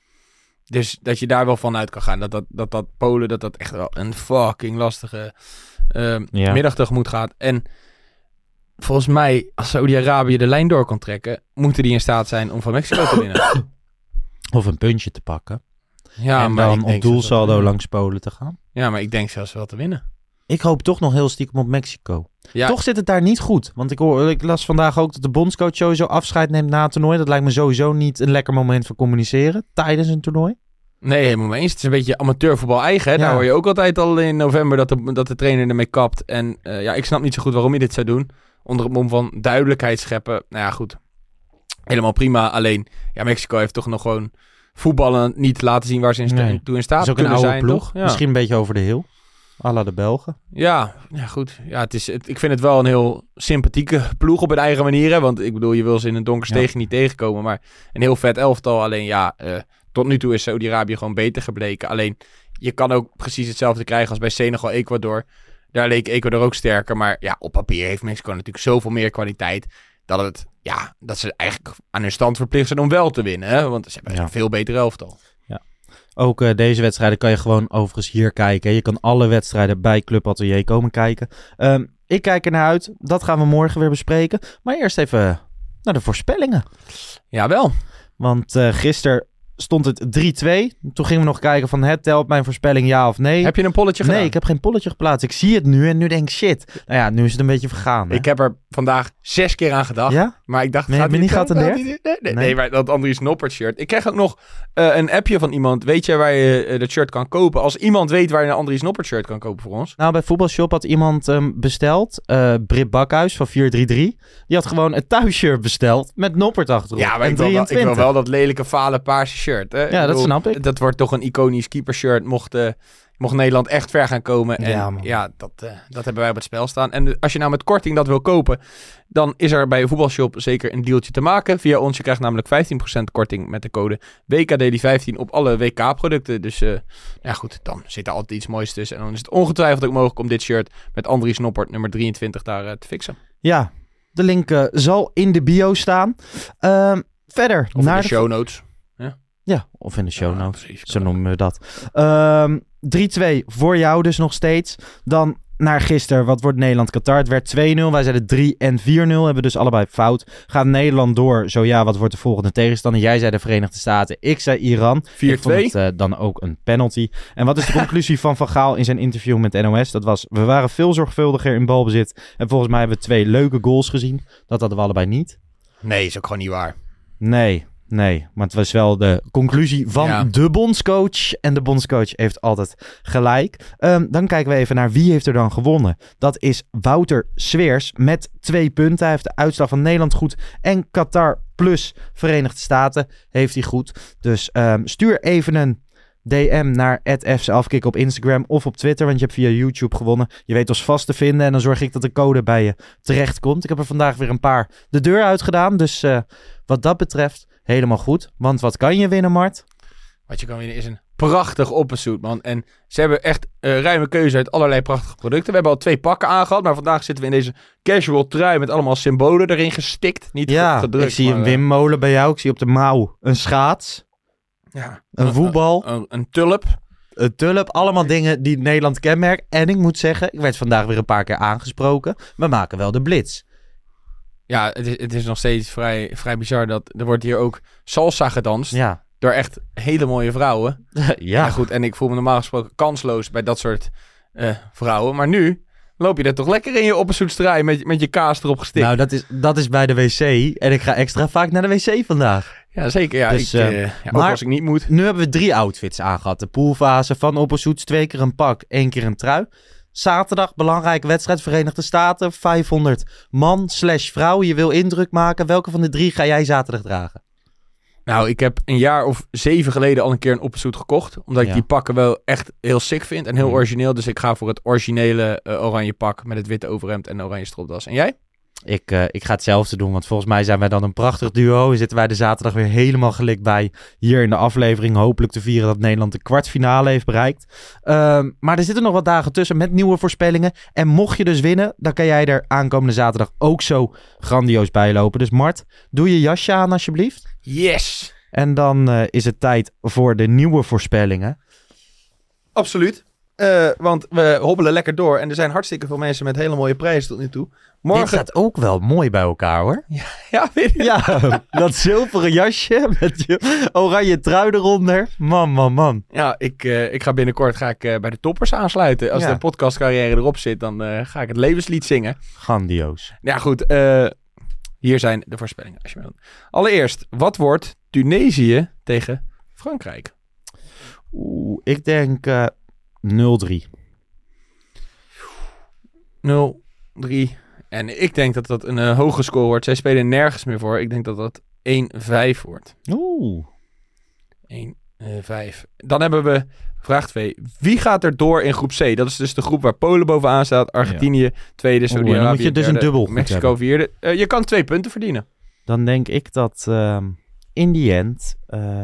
Dus dat je daar wel van uit kan gaan. Dat Polen dat echt wel een fucking lastige middag tegemoet gaat. En volgens mij, als Saoedi-Arabië de lijn door kan trekken, moeten die in staat zijn om van Mexico te winnen.
Of een puntje te pakken.
Ja,
en
maar
dan op doelsaldo langs Polen te gaan.
Ja, maar ik denk zelfs wel te winnen.
Ik hoop toch nog heel stiekem op Mexico. Ja. Toch zit het daar niet goed. Want ik las vandaag ook dat de bondscoach sowieso afscheid neemt na het toernooi. Dat lijkt me sowieso niet een lekker moment van communiceren tijdens een toernooi.
Nee, helemaal mee eens. Het is een beetje amateurvoetbal eigen. Hè? Daar hoor je ook altijd al in november dat de trainer ermee kapt. En ik snap niet zo goed waarom je dit zou doen. Onder het mom van duidelijkheid scheppen. Nou ja, goed. Helemaal prima. Alleen, Mexico heeft toch nog gewoon voetballen niet laten zien waar ze toe in staat kunnen zijn. Dat is ook een oude ploeg.
Ja. Misschien een beetje over de heel. À la de Belgen.
Ja, goed. Ja, ik vind het wel een heel sympathieke ploeg op een eigen manier. Hè? Want ik bedoel, je wil ze in een donker steegje niet tegenkomen. Maar een heel vet elftal. Alleen tot nu toe is Saudi-Arabië gewoon beter gebleken. Alleen, je kan ook precies hetzelfde krijgen als bij Senegal-Ecuador. Daar leek Ecuador ook sterker. Maar op papier heeft Mexico natuurlijk zoveel meer kwaliteit. Dat ze eigenlijk aan hun stand verplicht zijn om wel te winnen. Hè? Want ze hebben een veel beter elftal.
Ook deze wedstrijden kan je gewoon overigens hier kijken. Je kan alle wedstrijden bij Club Atelier komen kijken. Ik kijk er naar uit. Dat gaan we morgen weer bespreken. Maar eerst even naar de voorspellingen.
Jawel.
Want gisteren stond het 3-2. Toen gingen we nog kijken van telt mijn voorspelling ja of nee.
Heb je een polletje gedaan?
Nee, ik heb geen polletje geplaatst. Ik zie het nu en nu denk ik shit. Nou ja, nu is het een beetje vergaan. Hè?
Ik heb er vandaag 6 keer aan gedacht.
Ja?
Maar ik dacht, nee, maar dat Andries Noppert shirt. Ik kreeg ook nog een appje van iemand. Weet je waar je dat shirt kan kopen? Als iemand weet waar je een Andries Noppert shirt kan kopen voor ons.
Nou, bij Voetbalshop had iemand besteld. Britt Bakhuis van 433. Die had gewoon een thuisshirt besteld met Noppert achterop.
Ja, maar ik wil wel dat lelijke vale paarse shirt. Hè?
Ja, dat snap ik.
Dat wordt toch een iconisch keepershirt mocht Nederland echt ver gaan komen. En dat hebben wij op het spel staan. En als je nou met korting dat wil kopen, dan is er bij Voetbalshop zeker een dealtje te maken. Via ons, je krijgt namelijk 15% korting met de code WKDaily15 op alle WK-producten. Dus goed, dan zit er altijd iets moois tussen. En dan is het ongetwijfeld ook mogelijk om dit shirt met Andries Noppert nummer 23 daar te fixen.
Ja, de link zal in de bio staan. Verder.
Of naar in de show notes.
Ja, of in de show notes. Precies, zo noemen we dat. 3-2 voor jou dus nog steeds. Dan naar gisteren. Wat wordt Nederland-Qatar? Het werd 2-0. Wij zeiden 3 en 4-0. Hebben dus allebei fout. Gaat Nederland door? Zo ja, wat wordt de volgende tegenstander? Jij zei de Verenigde Staten. Ik zei Iran. 4-2. Ik vond het dan ook een penalty. En wat is de conclusie van Van Gaal in zijn interview met NOS? Dat was, we waren veel zorgvuldiger in balbezit. En volgens mij hebben we 2 leuke goals gezien. Dat hadden we allebei niet.
Nee, is ook gewoon niet waar.
Nee, maar het was wel de conclusie van de bondscoach. En de bondscoach heeft altijd gelijk. Dan kijken we even naar wie heeft er dan gewonnen. Dat is Wouter Sweers met 2 punten. Hij heeft de uitslag van Nederland goed. En Qatar plus Verenigde Staten heeft hij goed. Dus stuur even een DM naar @FCAfkikken op Instagram of op Twitter, want je hebt via YouTube gewonnen. Je weet ons vast te vinden en dan zorg ik dat de code bij je terecht komt. Ik heb er vandaag weer een paar de deur uit gedaan, dus wat dat betreft helemaal goed. Want wat kan je winnen, Mart?
Wat je kan winnen is een prachtig oppersuit, man. En ze hebben echt ruime keuze uit allerlei prachtige producten. We hebben al 2 pakken aangehad, maar vandaag zitten we in deze casual trui met allemaal symbolen erin gestikt. Niet gedrukt.
Ik zie een windmolen bij jou. Ik zie op de mouw een schaats.
Ja,
een voetbal.
Een tulp.
Een tulp. Allemaal dingen die Nederland kenmerken. En ik moet zeggen, ik werd vandaag weer een paar keer aangesproken. We maken wel de blitz.
Ja, het is nog steeds vrij bizar dat er wordt hier ook salsa gedanst.
Ja.
Door echt hele mooie vrouwen.
Ja.
Goed, en ik voel me normaal gesproken kansloos bij dat soort vrouwen. Maar nu loop je er toch lekker in je oppersoetstrui met je kaas erop gestikt.
Nou, dat is bij de wc. En ik ga extra vaak naar de wc vandaag.
Ja, zeker. Ja, dus, ook
maar
als ik niet moet.
Nu hebben we 3 outfits aangehad. De poolfase van oppersoets, 2 keer een pak, 1 keer een trui. Zaterdag, belangrijke wedstrijd, Verenigde Staten. 500 man/vrouw. Je wil indruk maken. Welke van de 3 ga jij zaterdag dragen?
Nou, ik heb een jaar of 7 geleden al een keer een oppersuit gekocht. Omdat ik die pakken wel echt heel sick vind en heel origineel. Dus ik ga voor het originele oranje pak met het witte overhemd en de oranje stropdas. En jij?
Ik ga hetzelfde doen, want volgens mij zijn wij dan een prachtig duo. Zitten wij de zaterdag weer helemaal gelikt bij hier in de aflevering. Hopelijk te vieren dat Nederland de kwartfinale heeft bereikt. Maar er zitten nog wat dagen tussen met nieuwe voorspellingen. En mocht je dus winnen, dan kan jij er aankomende zaterdag ook zo grandioos bij lopen. Dus Mart, doe je jasje aan alsjeblieft.
Yes!
En dan is het tijd voor de nieuwe voorspellingen.
Absoluut. Want we hobbelen lekker door. En er zijn hartstikke veel mensen met hele mooie prijzen tot nu toe. Morgen...
Dit staat ook wel mooi bij elkaar, hoor.
Ja, weet je?
Ja, dat zilveren jasje met je oranje trui eronder. Man.
Ja, ik ga binnenkort bij de toppers aansluiten. Als de podcastcarrière erop zit, dan ga ik het levenslied zingen.
Grandioos.
Ja, goed. Hier zijn de voorspellingen. Als je me wilt. Allereerst, wat wordt Tunesië tegen Frankrijk?
Ik denk 0-3.
0-3. En ik denk dat dat een hoge score wordt. Zij spelen nergens meer voor. Ik denk dat dat 1-5 wordt. 1-5. Dan hebben we vraag 2. Wie gaat er door in groep C? Dat is dus de groep waar Polen bovenaan staat. Argentinië tweede, Saudi-Arabië
dan moet je dus
derde,
een dubbel
Mexico vierde. Je kan 2 punten verdienen.
Dan denk ik dat in die end...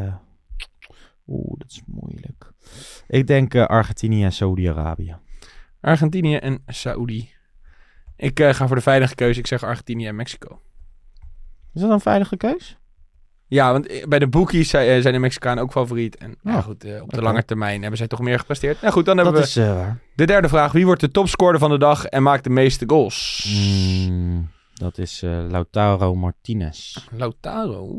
dat is moeilijk. Ik denk Argentinië en Saudi-Arabië.
Argentinië en Saudi. Ik ga voor de veilige keuze. Ik zeg Argentinië en Mexico.
Is dat een veilige keus?
Ja, want bij de bookies zijn de Mexicanen ook favoriet. En op de lange termijn hebben zij toch meer gepresteerd. Nou goed, dan hebben we de derde vraag. Wie wordt de topscorer van de dag en maakt de meeste goals?
Dat is Lautaro Martinez.
Lautaro,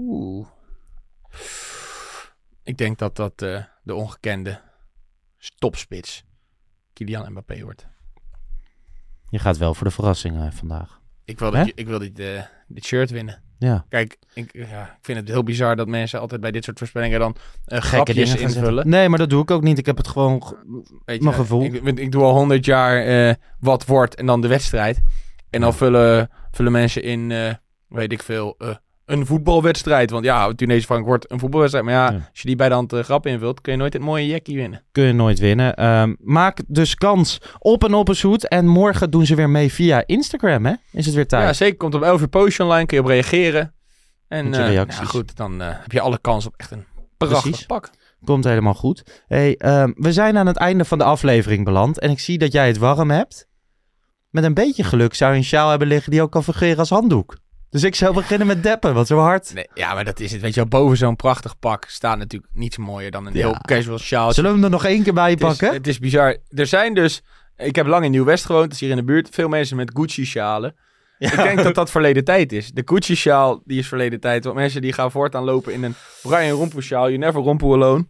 Ik denk dat dat de ongekende topspits Kylian Mbappé wordt.
Je gaat wel voor de verrassing vandaag.
Ik wil dit shirt winnen.
Ja.
Kijk, ik vind het heel bizar dat mensen altijd bij dit soort voorspellingen dan grapjes invullen.
Nee, maar dat doe ik ook niet. Ik heb het gewoon mijn gevoel.
Ik doe al 100 jaar wat wordt en dan de wedstrijd. En dan vullen mensen in, weet ik veel, een voetbalwedstrijd. Want ja, Tunesië-Frankrijk wordt een voetbalwedstrijd. Maar ja, als je die bij de hand grap invult, kun je nooit het mooie jackie winnen.
Kun je nooit winnen. Maak dus kans op een opperzoet. En morgen doen ze weer mee via Instagram, hè? Is het weer tijd?
Ja, zeker. Komt om 11 uur post online. Kun je op reageren. En
reacties.
Goed, dan heb je alle kans op echt een prachtig pak.
Komt helemaal goed. Hey, we zijn aan het einde van de aflevering beland. En ik zie dat jij het warm hebt. Met een beetje geluk zou je een sjaal hebben liggen die ook kan fungeren als handdoek. Dus ik zou beginnen met deppen, want zo hard.
Nee, ja, maar dat is het. Weet je wel, boven zo'n prachtig pak staat natuurlijk niets mooier dan een heel casual sjaal.
Zullen we hem er nog 1 keer bij pakken?
Het is bizar. Er zijn dus... Ik heb lang in Nieuw-West gewoond, dat is hier in de buurt. Veel mensen met Gucci-sjalen. Ja. Ik denk dat dat verleden tijd is. De Gucci-sjaal, die is verleden tijd. Want mensen die gaan voortaan lopen in een Brian Rompu-sjaal. You never rompu alone.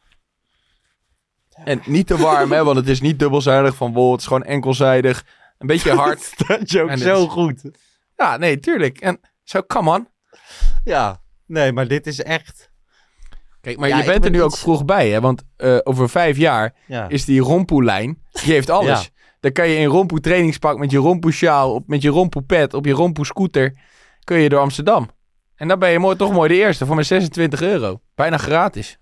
En niet te warm, hè, want het is niet dubbelzijdig van wol. Het is gewoon enkelzijdig. Een beetje hard.
Dat is ook zo goed.
Ja, nee, tuurlijk. En zo, come on.
Ja, nee, maar dit is echt...
Kijk, maar je bent er nu ook vroeg bij, hè? Want over 5 jaar is die Rompu-lijn, die heeft alles. Dan kan je in Rompu trainingspak met je Rompu sjaal, met je Rompu pet, op je Rompu scooter, kun je door Amsterdam. En dan ben je toch mooi de eerste voor maar €26. Bijna gratis.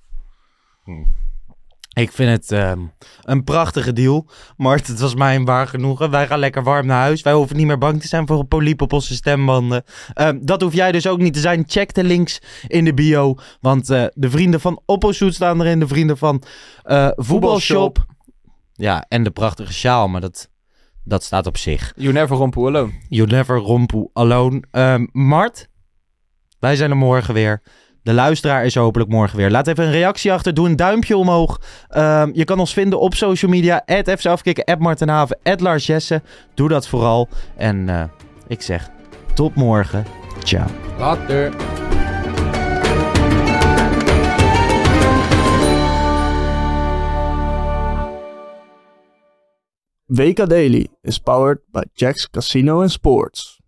Ik vind het een prachtige deal. Mart, het was mij een waar genoegen. Wij gaan lekker warm naar huis. Wij hoeven niet meer bang te zijn voor een poliep op onze stembanden. Dat hoef jij dus ook niet te zijn. Check de links in de bio. Want de vrienden van Oppozoet staan erin. De vrienden van Voetbalshop. Ja, en de prachtige sjaal. Maar dat staat op zich.
You never rompu alone.
You never rompu alone. Mart, wij zijn er morgen weer. De luisteraar is hopelijk morgen weer. Laat even een reactie achter. Doe een duimpje omhoog. Je kan ons vinden op social media. @FCAfkikken, @Martenhaven, @Lars Jessen. Doe dat vooral. En ik zeg tot morgen. Ciao.
Later.
WK Daily is powered by Jack's Casino and Sports.